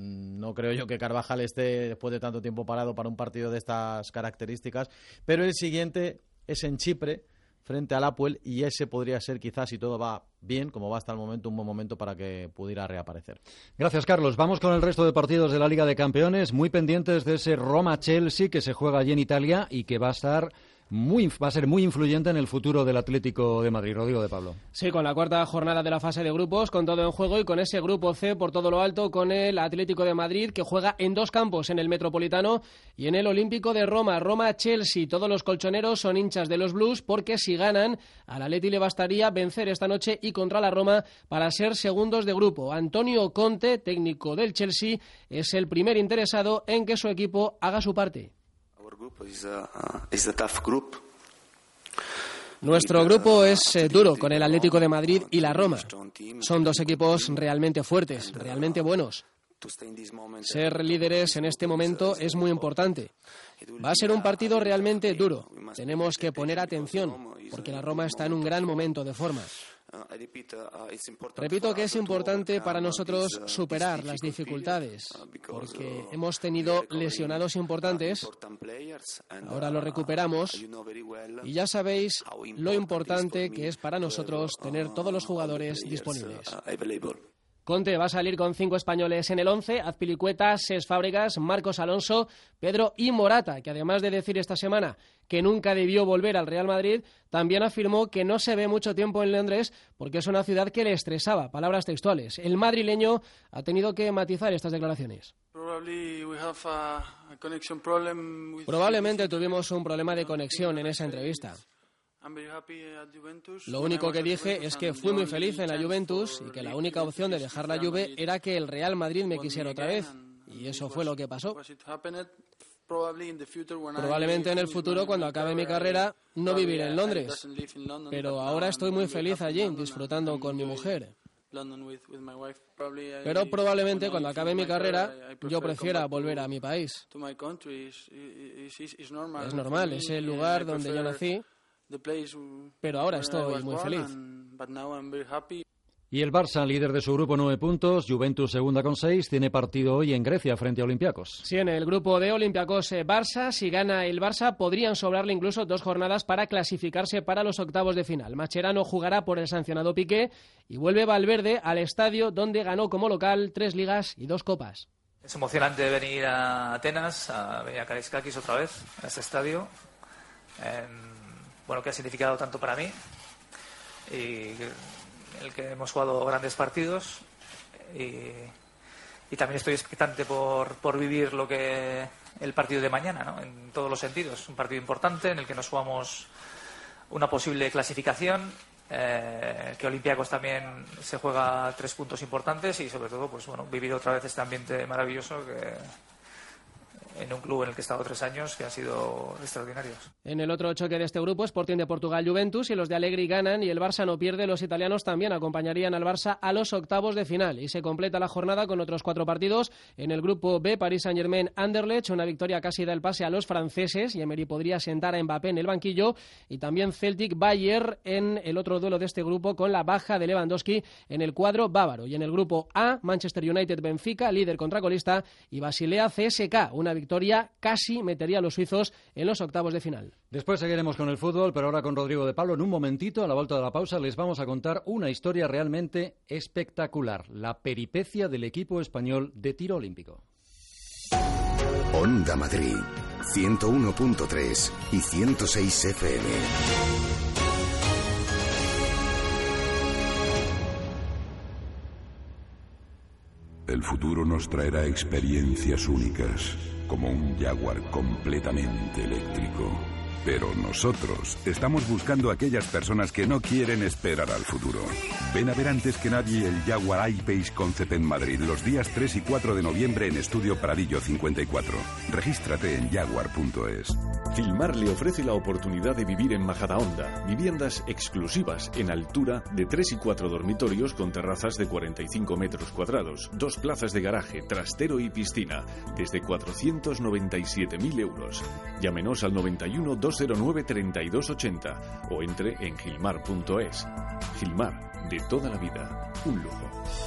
No creo yo que Carvajal esté después de tanto tiempo parado para un partido de estas características, pero el siguiente es en Chipre frente al Apoel, y ese podría ser, quizás, si todo va bien, como va hasta el momento, un buen momento para que pudiera reaparecer. Gracias, Carlos. Vamos con el resto de partidos de la Liga de Campeones, muy pendientes de ese Roma-Chelsea que se juega allí en Italia y que va a estar muy, va a ser muy influyente en el futuro del Atlético de Madrid. Rodrigo de Pablo. Sí, con la cuarta jornada de la fase de grupos, con todo en juego y con ese grupo C por todo lo alto, con el Atlético de Madrid, que juega en dos campos, en el Metropolitano y en el Olímpico de Roma. Roma-Chelsea, todos los colchoneros son hinchas de los Blues, porque si ganan, al Atleti le bastaría vencer esta noche y contra la Roma para ser segundos de grupo. Antonio Conte, técnico del Chelsea, es el primer interesado en que su equipo haga su parte. Nuestro grupo es eh, duro, con el Atlético de Madrid y la Roma. Son dos equipos realmente fuertes, realmente buenos. Ser líderes en este momento es muy importante. Va a ser un partido realmente duro. Tenemos que poner atención, porque la Roma está en un gran momento de forma. Repito que es importante para nosotros superar las dificultades, porque hemos tenido lesionados importantes, ahora lo recuperamos, y ya sabéis lo importante que es para nosotros tener todos los jugadores disponibles. Conte va a salir con cinco españoles en el once: Azpilicueta, Cesc Fábregas, Marcos Alonso, Pedro y Morata, que además de decir esta semana que nunca debió volver al Real Madrid, también afirmó que no se ve mucho tiempo en Londres porque es una ciudad que le estresaba. Palabras textuales. El madrileño ha tenido que matizar estas declaraciones. Probablemente tuvimos un problema de conexión en esa entrevista. Lo único que dije es que fui muy feliz en la Juventus y que la única opción de dejar la Juve era que el Real Madrid me quisiera otra vez. Y eso fue lo que pasó. Probablemente en el futuro, cuando acabe mi carrera, no viviré en Londres. Pero ahora estoy muy feliz allí, disfrutando con mi mujer. Pero probablemente cuando acabe mi carrera yo prefiera volver a mi país. Es normal, es el lugar donde yo nací. Pero ahora estoy muy feliz. Y el Barça, líder de su grupo, nueve puntos, Juventus segunda con seis, tiene partido hoy en Grecia frente a Olympiacos. Sí, en el grupo de Olympiacos eh, Barça, si gana el Barça podrían sobrarle incluso dos jornadas para clasificarse para los octavos de final. Mascherano jugará por el sancionado Piqué y vuelve Valverde al estadio donde ganó como local tres ligas y dos copas. Es emocionante venir a Atenas, a venir a Karaiskakis otra vez, a este estadio. Eh, bueno, que ha significado tanto para mí y el que hemos jugado grandes partidos y, y también estoy expectante por, por vivir lo que el partido de mañana, ¿no? En todos los sentidos. Un partido importante en el que nos jugamos una posible clasificación, eh, que Olympiacos también se juega tres puntos importantes y sobre todo pues bueno, vivir otra vez este ambiente maravilloso que en un club en el que he estado tres años que han sido extraordinarios. En el otro choque de este grupo, Sporting de Portugal Juventus, y los de Allegri ganan y el Barça no pierde, los italianos también acompañarían al Barça a los octavos de final. Y se completa la jornada con otros cuatro partidos. En el grupo B, Paris Saint-Germain Anderlecht, una victoria casi da el pase a los franceses y Emery podría sentar a Mbappé en el banquillo. Y también Celtic Bayern en el otro duelo de este grupo con la baja de Lewandowski en el cuadro bávaro. Y en el grupo A, Manchester United Benfica, líder contra colista, y Basilea C S K, una victoria casi metería a los suizos en los octavos de final. Después seguiremos con el fútbol, pero ahora con Rodrigo de Pablo. En un momentito, a la vuelta de la pausa, les vamos a contar una historia realmente espectacular, la peripecia del equipo español de tiro olímpico. Onda Madrid, ciento uno punto tres y ciento seis F M. El futuro nos traerá experiencias únicas, como un Jaguar completamente eléctrico. Pero nosotros estamos buscando a aquellas personas que no quieren esperar al futuro. Ven a ver antes que nadie el Jaguar I-Pace Concept en Madrid los días tres y cuatro de noviembre en Estudio Pradillo cincuenta y cuatro. Regístrate en jaguar punto es. Gilmar le ofrece la oportunidad de vivir en Majadahonda, viviendas exclusivas en altura de tres y cuatro dormitorios con terrazas de cuarenta y cinco metros cuadrados, dos plazas de garaje, trastero y piscina, desde cuatrocientos noventa y siete mil euros. Llámenos al noventa y uno, doscientos nueve, treinta y dos ochenta o entre en gilmar punto es. Gilmar, de toda la vida, un lujo.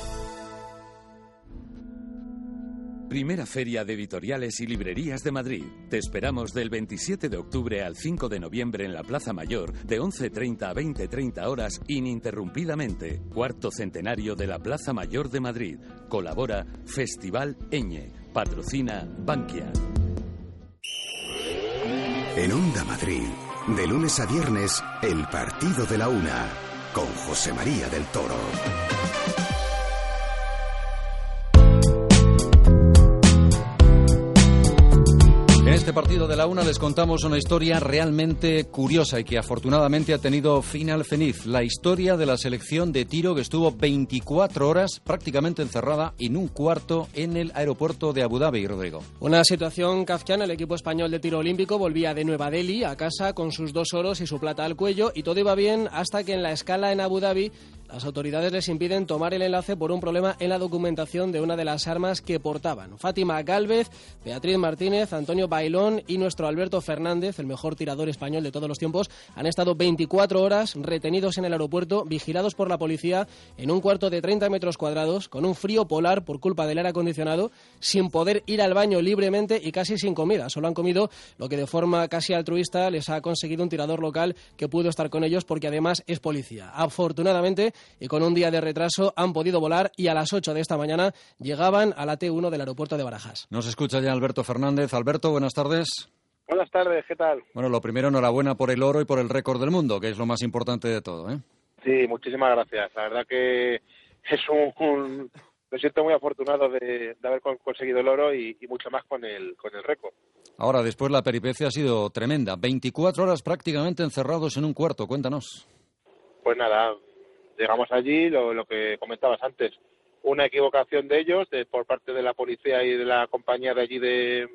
Primera Feria de Editoriales y Librerías de Madrid. Te esperamos del veintisiete de octubre al cinco de noviembre en la Plaza Mayor, de once treinta a veinte treinta horas, ininterrumpidamente. Cuarto centenario de la Plaza Mayor de Madrid. Colabora Festival Eñe. Patrocina Bankia. En Onda Madrid, de lunes a viernes, el partido de la una, con José María del Toro. En este partido de la una les contamos una historia realmente curiosa y que afortunadamente ha tenido final feliz. La historia de la selección de tiro que estuvo veinticuatro horas prácticamente encerrada en un cuarto en el aeropuerto de Abu Dhabi, Rodrigo. Una situación kafkiana. El equipo español de tiro olímpico volvía de Nueva Delhi a casa con sus dos oros y su plata al cuello y todo iba bien hasta que en la escala en Abu Dhabi las autoridades les impiden tomar el enlace por un problema en la documentación de una de las armas que portaban. Fátima Gálvez, Beatriz Martínez, Antonio Bailón y nuestro Alberto Fernández, el mejor tirador español de todos los tiempos, han estado veinticuatro horas retenidos en el aeropuerto, vigilados por la policía en un cuarto de treinta metros cuadrados, con un frío polar por culpa del aire acondicionado, sin poder ir al baño libremente y casi sin comida. Solo han comido lo que de forma casi altruista les ha conseguido un tirador local que pudo estar con ellos porque además es policía. Afortunadamente, y con un día de retraso, han podido volar y a las ocho de esta mañana llegaban a la T uno del aeropuerto de Barajas. Nos escucha ya Alberto Fernández. Alberto, buenas tardes. Buenas tardes, ¿qué tal? Bueno, lo primero, enhorabuena por el oro y por el récord del mundo, que es lo más importante de todo, ¿eh? Sí, muchísimas gracias. La verdad que es un... un... me siento muy afortunado de, de haber conseguido el oro y, y mucho más con el, con el récord. Ahora, después la peripecia ha sido tremenda. veinticuatro horas prácticamente encerrados en un cuarto. Cuéntanos. Pues nada, llegamos allí, lo, lo que comentabas antes, una equivocación de ellos, de, por parte de la policía y de la compañía de allí de,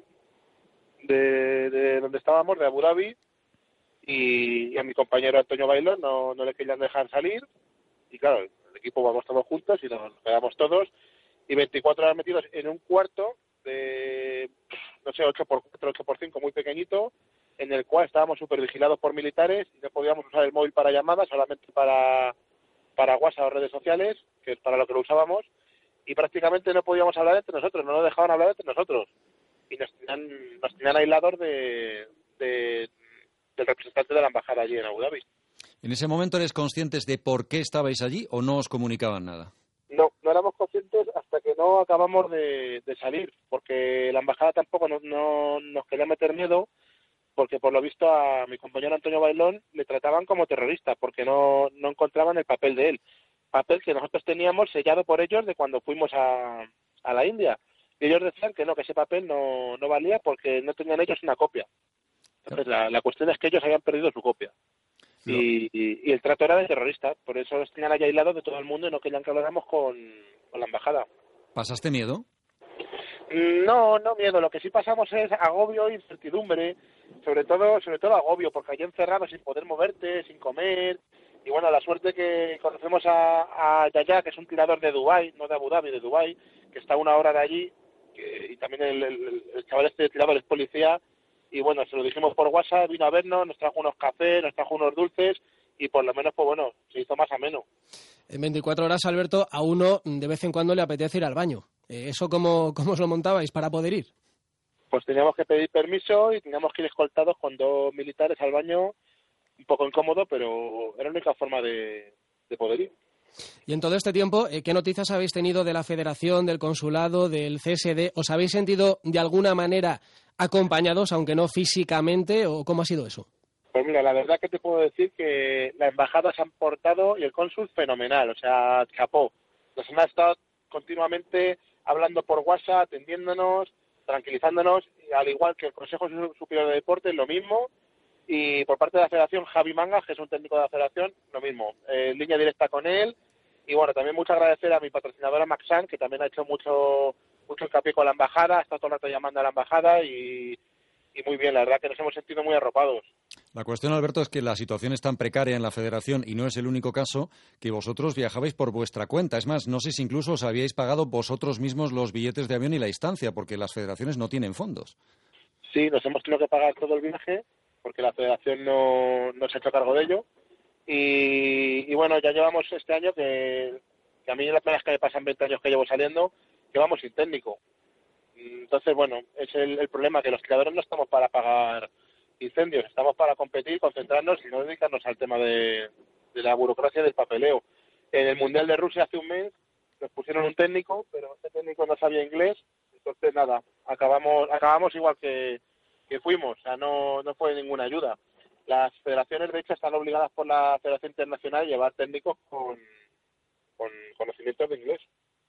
de, de donde estábamos, de Abu Dhabi, y, y a mi compañero Antonio Bailón no, no le querían dejar salir, y claro, el equipo vamos todos juntos y nos quedamos todos, y veinticuatro horas metidos en un cuarto de, no sé, ocho por cuatro, ocho por cinco, muy pequeñito, en el cual estábamos súper vigilados por militares y no podíamos usar el móvil para llamadas, solamente para... para WhatsApp o redes sociales, que es para lo que lo usábamos, y prácticamente no podíamos hablar entre nosotros, no nos dejaban hablar entre nosotros. Y nos tenían, nos tenían aislados de, de, del representante de la embajada allí en Abu Dhabi. ¿En ese momento eres conscientes de por qué estabais allí o no os comunicaban nada? No, no éramos conscientes hasta que no acabamos de, de salir, porque la embajada tampoco no, no nos quería meter miedo, porque por lo visto a mi compañero Antonio Bailón le trataban como terrorista, porque no, no encontraban el papel de él. Papel que nosotros teníamos sellado por ellos de cuando fuimos a, a la India. Y ellos decían que no, que ese papel no, no valía porque no tenían ellos una copia. Entonces la, la cuestión es que ellos habían perdido su copia. No. Y, y, y el trato era de terrorista, por eso los tenían allá aislados de todo el mundo y no querían que habláramos con, con la embajada. ¿Pasaste miedo? No, no miedo. Lo que sí pasamos es agobio e incertidumbre, sobre todo, sobre todo agobio, porque allí encerrado sin poder moverte, sin comer. Y bueno, la suerte que conocemos a, a Yaya, que es un tirador de Dubái, no de Abu Dhabi, de Dubái, que está a una hora de allí, que, y también el, el, el chaval este tirador es policía. Y bueno, se lo dijimos por WhatsApp, vino a vernos, nos trajo unos cafés, nos trajo unos dulces, y por lo menos, pues bueno, se hizo más ameno. En veinticuatro horas, Alberto, a uno de vez en cuando le apetece ir al baño. ¿Eso cómo, cómo os lo montabais para poder ir? Pues teníamos que pedir permiso y teníamos que ir escoltados con dos militares al baño, un poco incómodo, pero era la única forma de, de poder ir. Y en todo este tiempo, ¿qué noticias habéis tenido de la Federación, del Consulado, del C S D? ¿Os habéis sentido de alguna manera acompañados, aunque no físicamente, o cómo ha sido eso? Pues mira, la verdad que te puedo decir que la embajada se han portado y el cónsul fenomenal, o sea, chapó. Nos han estado continuamente hablando por WhatsApp, atendiéndonos, tranquilizándonos, y al igual que el Consejo Superior de Deportes, lo mismo. Y por parte de la Federación, Javi Manga, que es un técnico de la Federación, lo mismo, eh, línea directa con él. Y bueno, también mucho agradecer a mi patrocinadora Maxan, que también ha hecho mucho mucho hincapié con la embajada, está todo el rato llamando a la embajada y, y muy bien, la verdad que nos hemos sentido muy arropados. La cuestión, Alberto, es que la situación es tan precaria en la Federación, y no es el único caso, que vosotros viajabais por vuestra cuenta. Es más, no sé si incluso os habíais pagado vosotros mismos los billetes de avión y la estancia, porque las federaciones no tienen fondos. Sí, nos hemos tenido que pagar todo el viaje, porque la Federación no, no se ha hecho cargo de ello. Y, y bueno, ya llevamos este año, que, que a mí la pena es que me pasan veinte años que llevo saliendo, que vamos sin técnico. Entonces, bueno, es el, el problema, que los creadores no estamos para pagar incendios, estamos para competir, concentrarnos y no dedicarnos al tema de, de la burocracia del papeleo. En el Mundial de Rusia hace un mes nos pusieron un técnico, pero este técnico no sabía inglés, entonces nada, acabamos acabamos igual que, que fuimos, o sea, no, no fue ninguna ayuda. Las federaciones, de hecho, están obligadas por la Federación Internacional a llevar técnicos con, con conocimientos de inglés.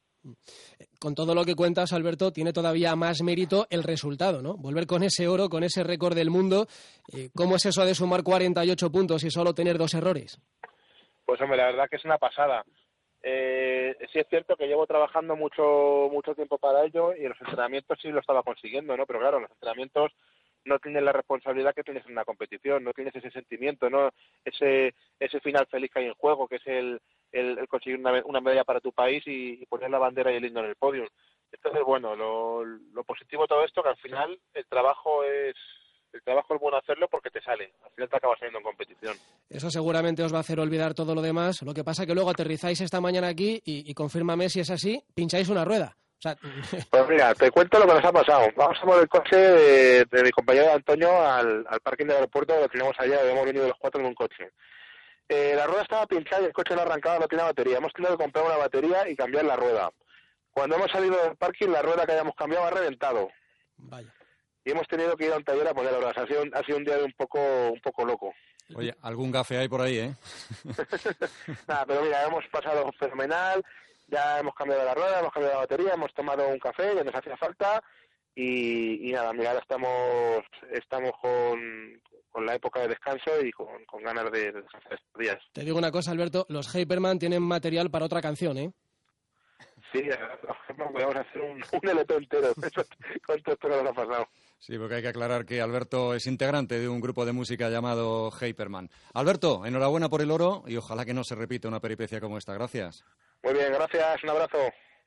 Con todo lo que cuentas, Alberto, tiene todavía más mérito el resultado, ¿no? Volver con ese oro, con ese récord del mundo. Eh, ¿Cómo es eso de sumar cuarenta y ocho puntos y solo tener dos errores? Pues hombre, la verdad que es una pasada. Eh, sí es cierto que llevo trabajando mucho mucho tiempo para ello y en los entrenamientos sí lo estaba consiguiendo, ¿no? Pero claro, los entrenamientos no tienes la responsabilidad que tienes en una competición, no tienes ese sentimiento, ¿no? Ese ese final feliz que hay en juego, que es el El, el conseguir una, una medalla para tu país y, y poner la bandera y el himno en el podio. Entonces, bueno, lo, lo positivo de todo esto, que al final el trabajo es el trabajo es bueno hacerlo porque te sale. Al final te acabas saliendo en competición. Eso seguramente os va a hacer olvidar todo lo demás. Lo que pasa que luego aterrizáis esta mañana aquí y, y confírmame si es así, pincháis una rueda. O sea... Pues mira, te cuento lo que nos ha pasado. Vamos a mover el coche de, de mi compañero Antonio al, al parking del aeropuerto, lo tenemos allá, hemos venido los cuatro en un coche. Eh, la rueda estaba pinchada y el coche no arrancaba, no tenía batería. Hemos tenido que comprar una batería y cambiar la rueda. Cuando hemos salido del parking, la rueda que habíamos cambiado ha reventado. Vaya. Y hemos tenido que ir a un taller a poner la rueda. Ha sido, ha sido un día de un poco un poco loco. Oye, algún gafe hay por ahí, ¿eh? Nada, pero mira, hemos pasado fenomenal. Ya hemos cambiado la rueda, hemos cambiado la batería, hemos tomado un café que nos hacía falta. Y, y nada, mira, ahora estamos, estamos con... con la época de descanso y con, con ganas de descansar estos días. Te digo una cosa, Alberto, los Hyperman tienen material para otra canción, ¿eh? Sí, podemos hacer un, un L P entero con todo esto que nos ha pasado. Sí, porque hay que aclarar que Alberto es integrante de un grupo de música llamado Hyperman. Alberto, enhorabuena por el oro y ojalá que no se repita una peripecia como esta. Gracias. Muy bien, gracias, un abrazo.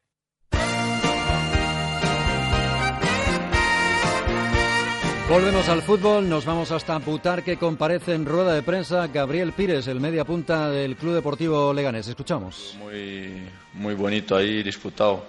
Volvemos al fútbol, nos vamos hasta Butarque, comparece en rueda de prensa Gabriel Pires, el media punta del Club Deportivo Leganés. Escuchamos. Muy, muy bonito ahí, disputado.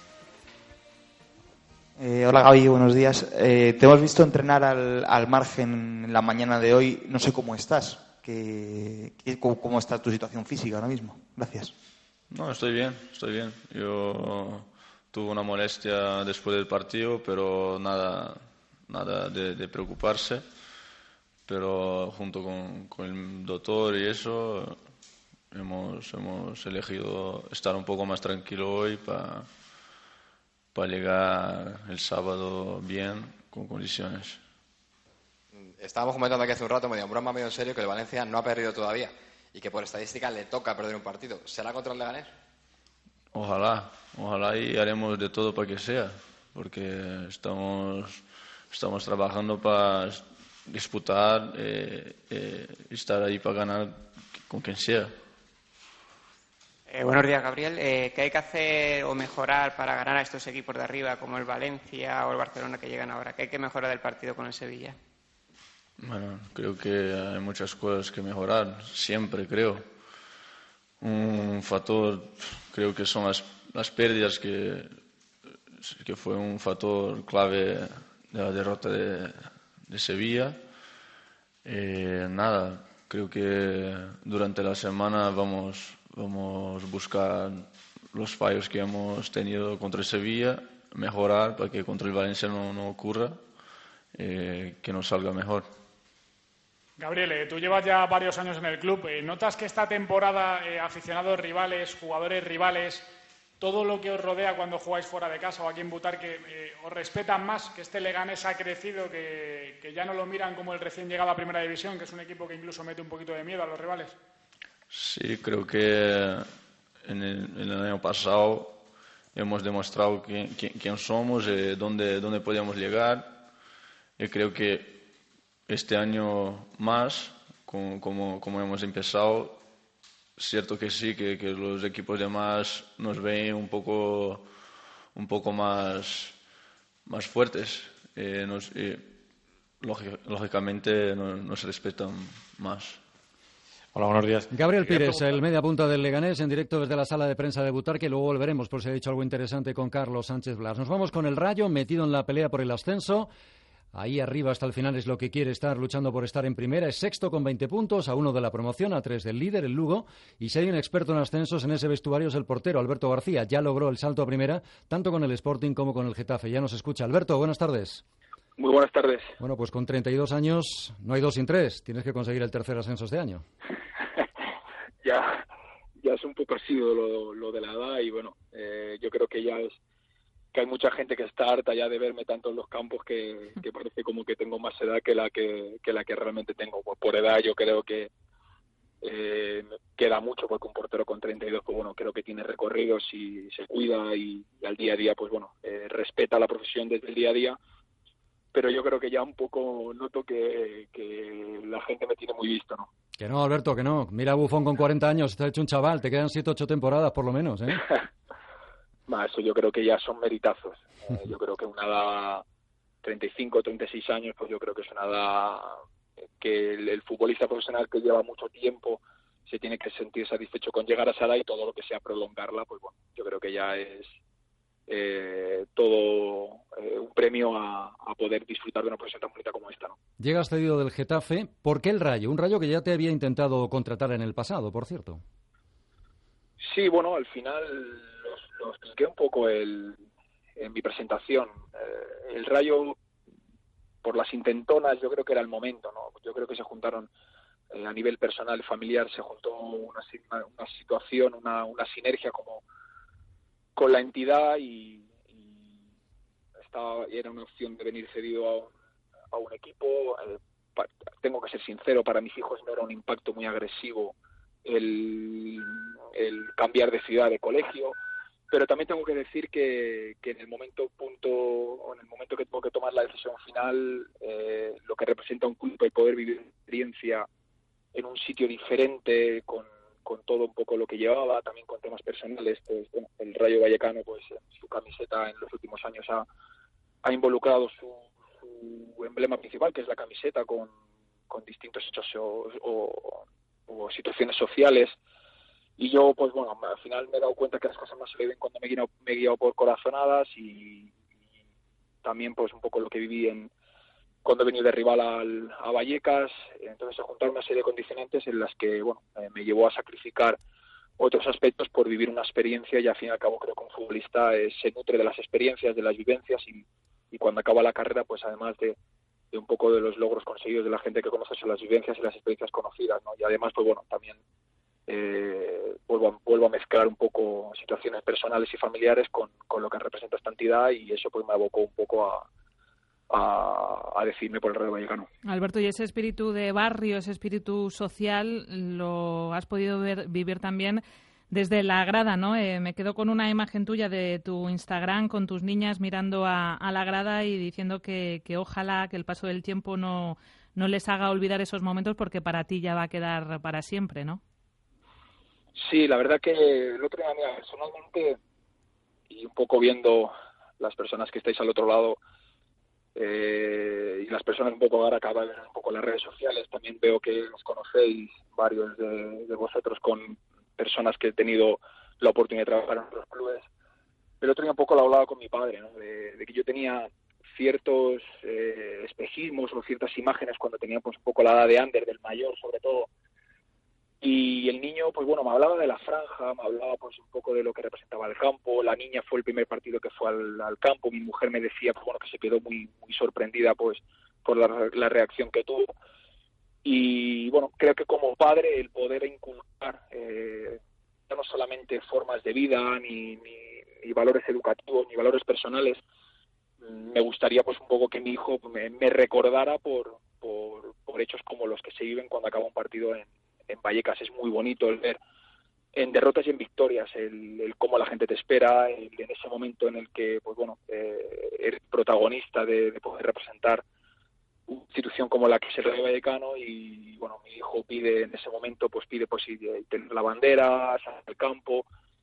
Eh, hola Gaby, buenos días. Eh, te hemos visto entrenar al, al margen en la mañana de hoy. No sé cómo estás, ¿Qué, qué, cómo, cómo está tu situación física ahora mismo. Gracias. No, estoy bien, estoy bien. Yo tuve una molestia después del partido, pero nada... nada de, de preocuparse, pero junto con, con el doctor y eso hemos, hemos elegido estar un poco más tranquilo hoy para pa llegar el sábado bien, con condiciones. Estábamos comentando aquí hace un rato, medio en broma, medio en serio, que el Valencia no ha perdido todavía y que por estadística le toca perder un partido. ¿Será contra el Leganés? Ojalá, ojalá y haremos de todo para que sea, porque estamos, estamos trabajando para disputar eh, eh, y estar ahí para ganar con quien sea. Eh, buenos días, Gabriel. Eh, ¿Qué hay que hacer o mejorar para ganar a estos equipos de arriba, como el Valencia o el Barcelona que llegan ahora? ¿Qué hay que mejorar del partido con el Sevilla? Bueno, creo que hay muchas cosas que mejorar, siempre creo. Un factor, creo que son las, las pérdidas, que, que fue un factor clave de la derrota de, de Sevilla. Eh, nada, creo que durante la semana vamos, vamos a buscar los fallos que hemos tenido contra el Sevilla, mejorar para que contra el Valencia no, no ocurra, eh, que nos salga mejor. Gabriel, eh, tú llevas ya varios años en el club. Eh, ¿Notas que esta temporada eh, aficionados rivales, jugadores rivales, todo lo que os rodea cuando jugáis fuera de casa o aquí en Butarque, eh, os respetan más, que este Leganés ha crecido, que, que ya no lo miran como el recién llegado a Primera División, que es un equipo que incluso mete un poquito de miedo a los rivales? Sí, creo que en el, en el año pasado hemos demostrado quién, quién, quién somos, eh, dónde, dónde podíamos llegar. Y creo que este año más, como, como, como hemos empezado, cierto que sí, que, que los equipos de más nos ven un poco, un poco más, más fuertes. Eh, nos, eh, lógicamente nos, nos respetan más. Hola, buenos días. Gabriel Pires, el media punta del Leganés, en directo desde la sala de prensa de Butarque. Luego volveremos por si ha dicho algo interesante con Carlos Sánchez Blas. Nos vamos con el Rayo, metido en la pelea por el ascenso. Ahí arriba hasta el final es lo que quiere estar, luchando por estar en primera. Es sexto con veinte puntos, a uno de la promoción, a tres del líder, el Lugo. Y si hay un experto en ascensos en ese vestuario es el portero, Alberto García. Ya logró el salto a primera, tanto con el Sporting como con el Getafe. Ya nos escucha. Alberto, buenas tardes. Muy buenas tardes. Bueno, pues con treinta y dos años no hay dos sin tres. Tienes que conseguir el tercer ascenso este año. ya, ya es un poco así lo, lo de la edad y bueno, eh, yo creo que ya es que hay mucha gente que está harta ya de verme tanto en los campos que, que parece como que tengo más edad que la que, que la que realmente tengo. Pues por edad yo creo que eh, queda mucho, porque un portero con treinta y dos, pues bueno, creo que tiene recorridos y se cuida y, y al día a día, pues bueno, eh, respeta la profesión desde el día a día. Pero yo creo que ya un poco noto que, que la gente me tiene muy visto, ¿no? Que no, Alberto, que no. Mira a Buffon con cuarenta años, está hecho un chaval. Te quedan siete, ocho temporadas por lo menos, ¿eh? Más, eso yo creo que ya son meritazos. Eh, yo creo que una edad, treinta y cinco, treinta y seis años, pues yo creo que es una edad que el, el futbolista profesional que lleva mucho tiempo se tiene que sentir satisfecho con llegar a esa edad, y todo lo que sea prolongarla, pues bueno, yo creo que ya es eh, todo eh, un premio a, a poder disfrutar de una profesión tan bonita como esta, ¿no? Llegas cedido del Getafe. ¿Por qué el Rayo? Un Rayo que ya te había intentado contratar en el pasado, por cierto. Sí, bueno, al final lo expliqué un poco el, en mi presentación. Eh, el Rayo, por las intentonas, yo creo que era el momento, ¿no? Yo creo que se juntaron eh, a nivel personal, familiar, se juntó una, una, una situación, una, una sinergia como con la entidad y, y estaba, era una opción de venir cedido a un, a un equipo. Eh, pa, tengo que ser sincero, para mis hijos no era un impacto muy agresivo el, el cambiar de ciudad, de colegio. Pero también tengo que decir que, que en el momento punto o en el momento que tengo que tomar la decisión final, eh, lo que representa un club, el poder vivir una experiencia en un sitio diferente, con, con todo un poco lo que llevaba, también con temas personales, pues bueno, el Rayo Vallecano, pues su camiseta en los últimos años ha, ha involucrado su, su emblema principal, que es la camiseta, con, con distintos hechos o, o, o situaciones sociales. Y yo, pues bueno, al final me he dado cuenta que las cosas más se ven cuando me he guiado, me he guiado por corazonadas, y, y también pues un poco lo que viví en cuando he venido de rival al, a Vallecas. Entonces se juntaron una serie de condicionantes en las que, bueno, eh, me llevó a sacrificar otros aspectos por vivir una experiencia, y al fin y al cabo creo que un futbolista eh, se nutre de las experiencias, de las vivencias, y, y cuando acaba la carrera, pues además de, de un poco de los logros conseguidos de la gente que conoce, son las vivencias y las experiencias conocidas, ¿no? Y además, pues bueno, también Eh, vuelvo, a, vuelvo a mezclar un poco situaciones personales y familiares con, con lo que representa esta entidad, y eso pues me abocó un poco a, a, a decidirme por el Rayo Vallecano. Alberto, y ese espíritu de barrio, ese espíritu social, lo has podido ver, vivir también desde la grada, ¿no? Eh, me quedo con una imagen tuya de tu Instagram con tus niñas mirando a, a la grada y diciendo que, que ojalá que el paso del tiempo no, no les haga olvidar esos momentos, porque para ti ya va a quedar para siempre, ¿no? Sí, la verdad que el otro día, mira, personalmente, y un poco viendo las personas que estáis al otro lado, eh, y las personas un poco ahora que ven un poco las redes sociales, también veo que os conocéis varios de, de vosotros con personas que he tenido la oportunidad de trabajar en otros clubes. El otro día un poco lo hablaba con mi padre, ¿no? de, de que yo tenía ciertos eh, espejismos o ciertas imágenes cuando tenía pues un poco la edad de Ander, del mayor sobre todo. Y el niño, pues bueno, me hablaba de la franja, me hablaba pues un poco de lo que representaba el campo. La niña fue el primer partido que fue al, al campo. Mi mujer me decía, pues bueno, que se quedó muy muy sorprendida pues por la, la reacción que tuvo. Y bueno, creo que como padre el poder inculcar eh, no solamente formas de vida, ni, ni, ni valores educativos, ni valores personales, me gustaría pues un poco que mi hijo me, me recordara por, por, por hechos como los que se viven cuando acaba un partido en en Vallecas. Es muy bonito el ver en derrotas y en victorias el, el cómo la gente te espera, el, en ese momento en el que pues bueno eh, eres protagonista de, de poder representar una institución como la que es el Rayo Vallecano. Y bueno, mi hijo pide en ese momento, pues pide pues tener la bandera, salir al campo,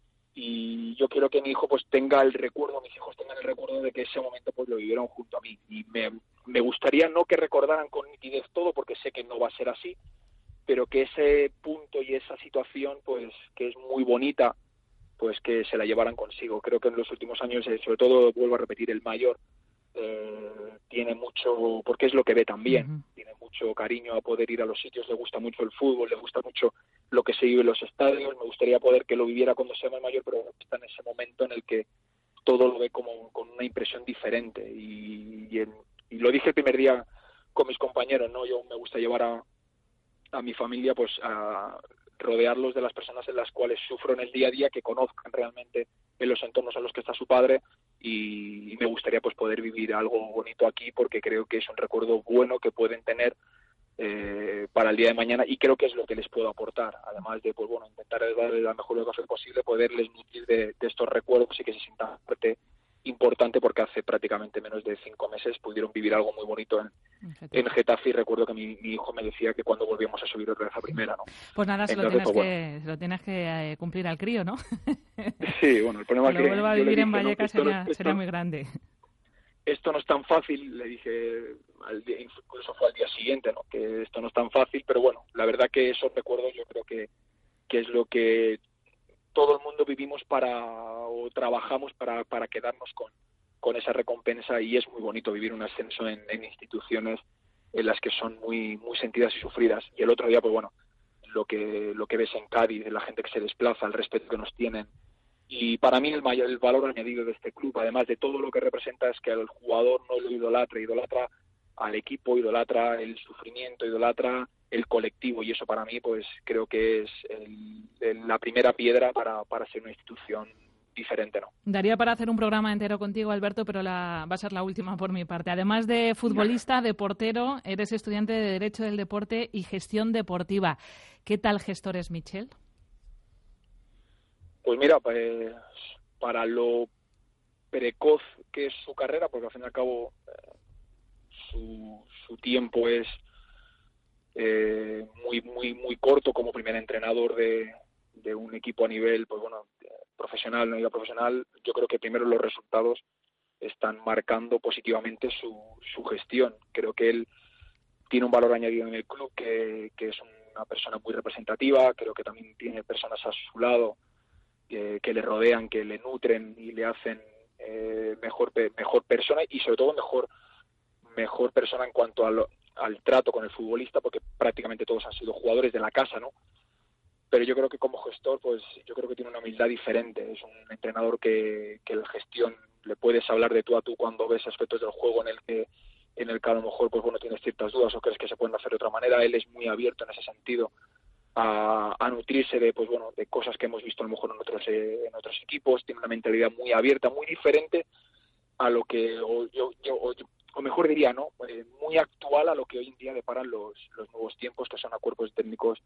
y yo quiero que mi hijo pues tenga el recuerdo, mis hijos tengan el recuerdo de que ese momento pues lo vivieron junto a mí. Y me, me gustaría no que recordaran con nitidez todo, porque sé que no va a ser así, pero que ese punto y esa situación, pues que es muy bonita, pues que se la llevaran consigo. Creo que en los últimos años, eh, sobre todo, vuelvo a repetir, el mayor eh, tiene mucho, porque es lo que ve también, uh-huh. tiene mucho cariño a poder ir a los sitios, le gusta mucho el fútbol, le gusta mucho lo que se vive en los estadios. Me gustaría poder que lo viviera cuando sea más mayor, pero está en ese momento en el que todo lo ve como con una impresión diferente. Y, y, en, y lo dije el primer día con mis compañeros, ¿no? Yo me gusta llevar a a mi familia pues a rodearlos de las personas en las cuales sufro en el día a día, que conozcan realmente en los entornos en los que está su padre, y, y me gustaría pues poder vivir algo bonito aquí, porque creo que es un recuerdo bueno que pueden tener eh, para el día de mañana, y creo que es lo que les puedo aportar, además de pues bueno intentar darles la mejor educación posible, poderles nutrir de, de estos recuerdos y que se sientan parte importante, porque hace prácticamente menos de cinco meses pudieron vivir algo muy bonito en, en Getafe, y recuerdo que mi, mi hijo me decía que cuando volvíamos a subir otra vez a primera, ¿no? Pues nada, se Entonces, lo tienes, pues, que, bueno. se lo tienes que eh, cumplir al crío, ¿no? Sí, bueno, el problema que es que... lo vuelva a yo le vivir dije, en Vallecas no, esto sería, no- esto- sería muy grande. Esto no es tan fácil, le dije, al día, incluso fue al día siguiente, ¿no? Que esto no es tan fácil, pero bueno, la verdad que esos recuerdos yo creo que, que es lo que todo el mundo vivimos para, o trabajamos para, para quedarnos con, con esa recompensa, y es muy bonito vivir un ascenso en, en instituciones en las que son muy muy sentidas y sufridas. Y el otro día, pues bueno, lo que lo que ves en Cádiz, la gente que se desplaza, el respeto que nos tienen. Y para mí el mayor el valor añadido de este club, además de todo lo que representa, es que el jugador no lo idolatra, idolatra al equipo, idolatra el sufrimiento, idolatra el colectivo, y eso para mí pues creo que es el- el- la primera piedra para, para ser una institución diferente, ¿no? Daría para hacer un programa entero contigo, Alberto, pero la, va a ser la última por mi parte. Además de futbolista, de portero, eres estudiante de Derecho del Deporte y Gestión Deportiva. ¿Qué tal gestor es Michel? Pues mira, pues para lo precoz que es su carrera, porque al fin y al cabo eh, su, su tiempo es eh, muy muy muy corto como primer entrenador de, de un equipo a nivel, pues bueno, profesional, no digo profesional. Yo creo que primero los resultados están marcando positivamente su, su gestión. Creo que él tiene un valor añadido en el club, que, que es una persona muy representativa. Creo que también tiene personas a su lado que, que le rodean, que le nutren y le hacen eh, mejor pe- mejor persona, y sobre todo mejor mejor persona en cuanto a lo- al trato con el futbolista, porque prácticamente todos han sido jugadores de la casa, ¿no? Pero yo creo que como gestor, pues yo creo que tiene una humildad diferente. Es un entrenador que, que la gestión le puedes hablar de tú a tú cuando ves aspectos del juego en el que en el que a lo mejor pues bueno tienes ciertas dudas o crees que se pueden hacer de otra manera. Él es muy abierto en ese sentido a, a nutrirse de pues bueno de cosas que hemos visto a lo mejor en otros eh, en otros equipos. Tiene una mentalidad muy abierta, muy diferente a lo que o yo, yo o, yo- o mejor diría no Eh, muy actual a lo que hoy en día deparan los los nuevos tiempos, que son a cuerpos técnicos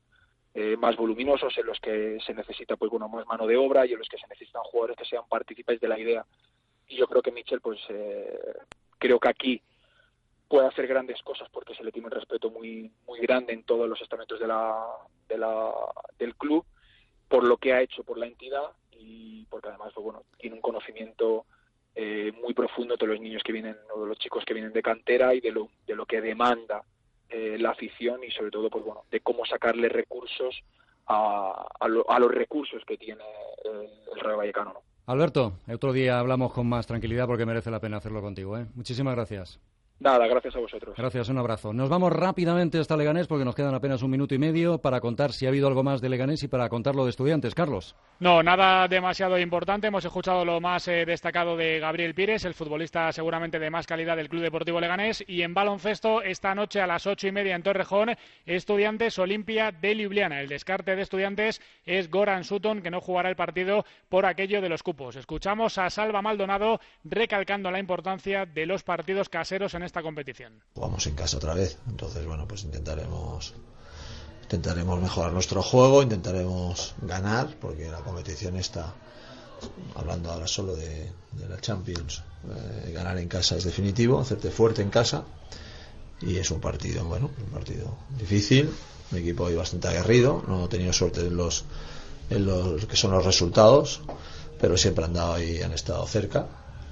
eh, más voluminosos, en los que se necesita pues bueno más mano de obra y en los que se necesitan jugadores que sean partícipes de la idea. Y yo creo que Michel, pues eh, creo que aquí puede hacer grandes cosas porque se le tiene un respeto muy muy grande en todos los estamentos de la, de la del club por lo que ha hecho por la entidad y porque además pues bueno tiene un conocimiento eh, muy profundo de todos los niños que vienen o de los chicos que vienen de cantera y de lo de lo que demanda eh, la afición y sobre todo pues bueno de cómo sacarle recursos a, a, lo, a los recursos que tiene el, el Rayo Vallecano, ¿no? Alberto, otro día hablamos con más tranquilidad porque merece la pena hacerlo contigo, ¿eh? Muchísimas gracias. Nada, gracias a vosotros. Gracias, un abrazo. Nos vamos rápidamente hasta Leganés porque nos quedan apenas un minuto y medio para contar si ha habido algo más de Leganés y para contar lo de Estudiantes. Carlos. No, nada demasiado importante. Hemos escuchado lo más eh, destacado de Gabriel Pires, el futbolista seguramente de más calidad del Club Deportivo Leganés. Y en baloncesto, esta noche a las ocho y media en Torrejón, Estudiantes Olimpia de Ljubljana. El descarte de Estudiantes es Goran Sutton, que no jugará el partido por aquello de los cupos. Escuchamos a Salva Maldonado recalcando la importancia de los partidos caseros en esta competición. Jugamos en casa otra vez, entonces bueno, pues intentaremos intentaremos mejorar nuestro juego, intentaremos ganar, porque la competición está, hablando ahora solo de, de la Champions, eh, ganar en casa es definitivo, hacerte fuerte en casa, y es un partido, bueno, un partido difícil, un equipo hoy bastante aguerrido, no he tenido suerte en los, en los que son los resultados, pero siempre han dado y han estado cerca.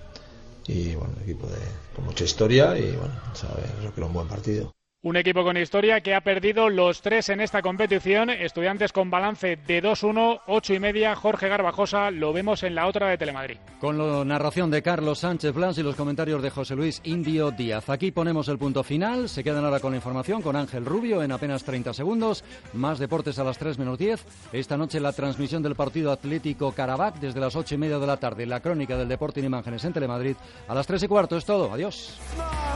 Y bueno, un equipo de, con mucha historia y bueno, sabe, creo que era un buen partido. Un equipo con historia que ha perdido los tres en esta competición. Estudiantes con balance de dos uno, ocho y media. Jorge Garbajosa, lo vemos en la otra de Telemadrid. Con la narración de Carlos Sánchez Blas y los comentarios de José Luis Indio Díaz. Aquí ponemos el punto final. Se quedan ahora con la información con Ángel Rubio en apenas treinta segundos. Más deportes a las tres menos diez. Esta noche la transmisión del partido Atlético Karabakh desde las ocho y media de la tarde. La crónica del deporte en imágenes en Telemadrid a las tres y cuarto. Es todo. Adiós.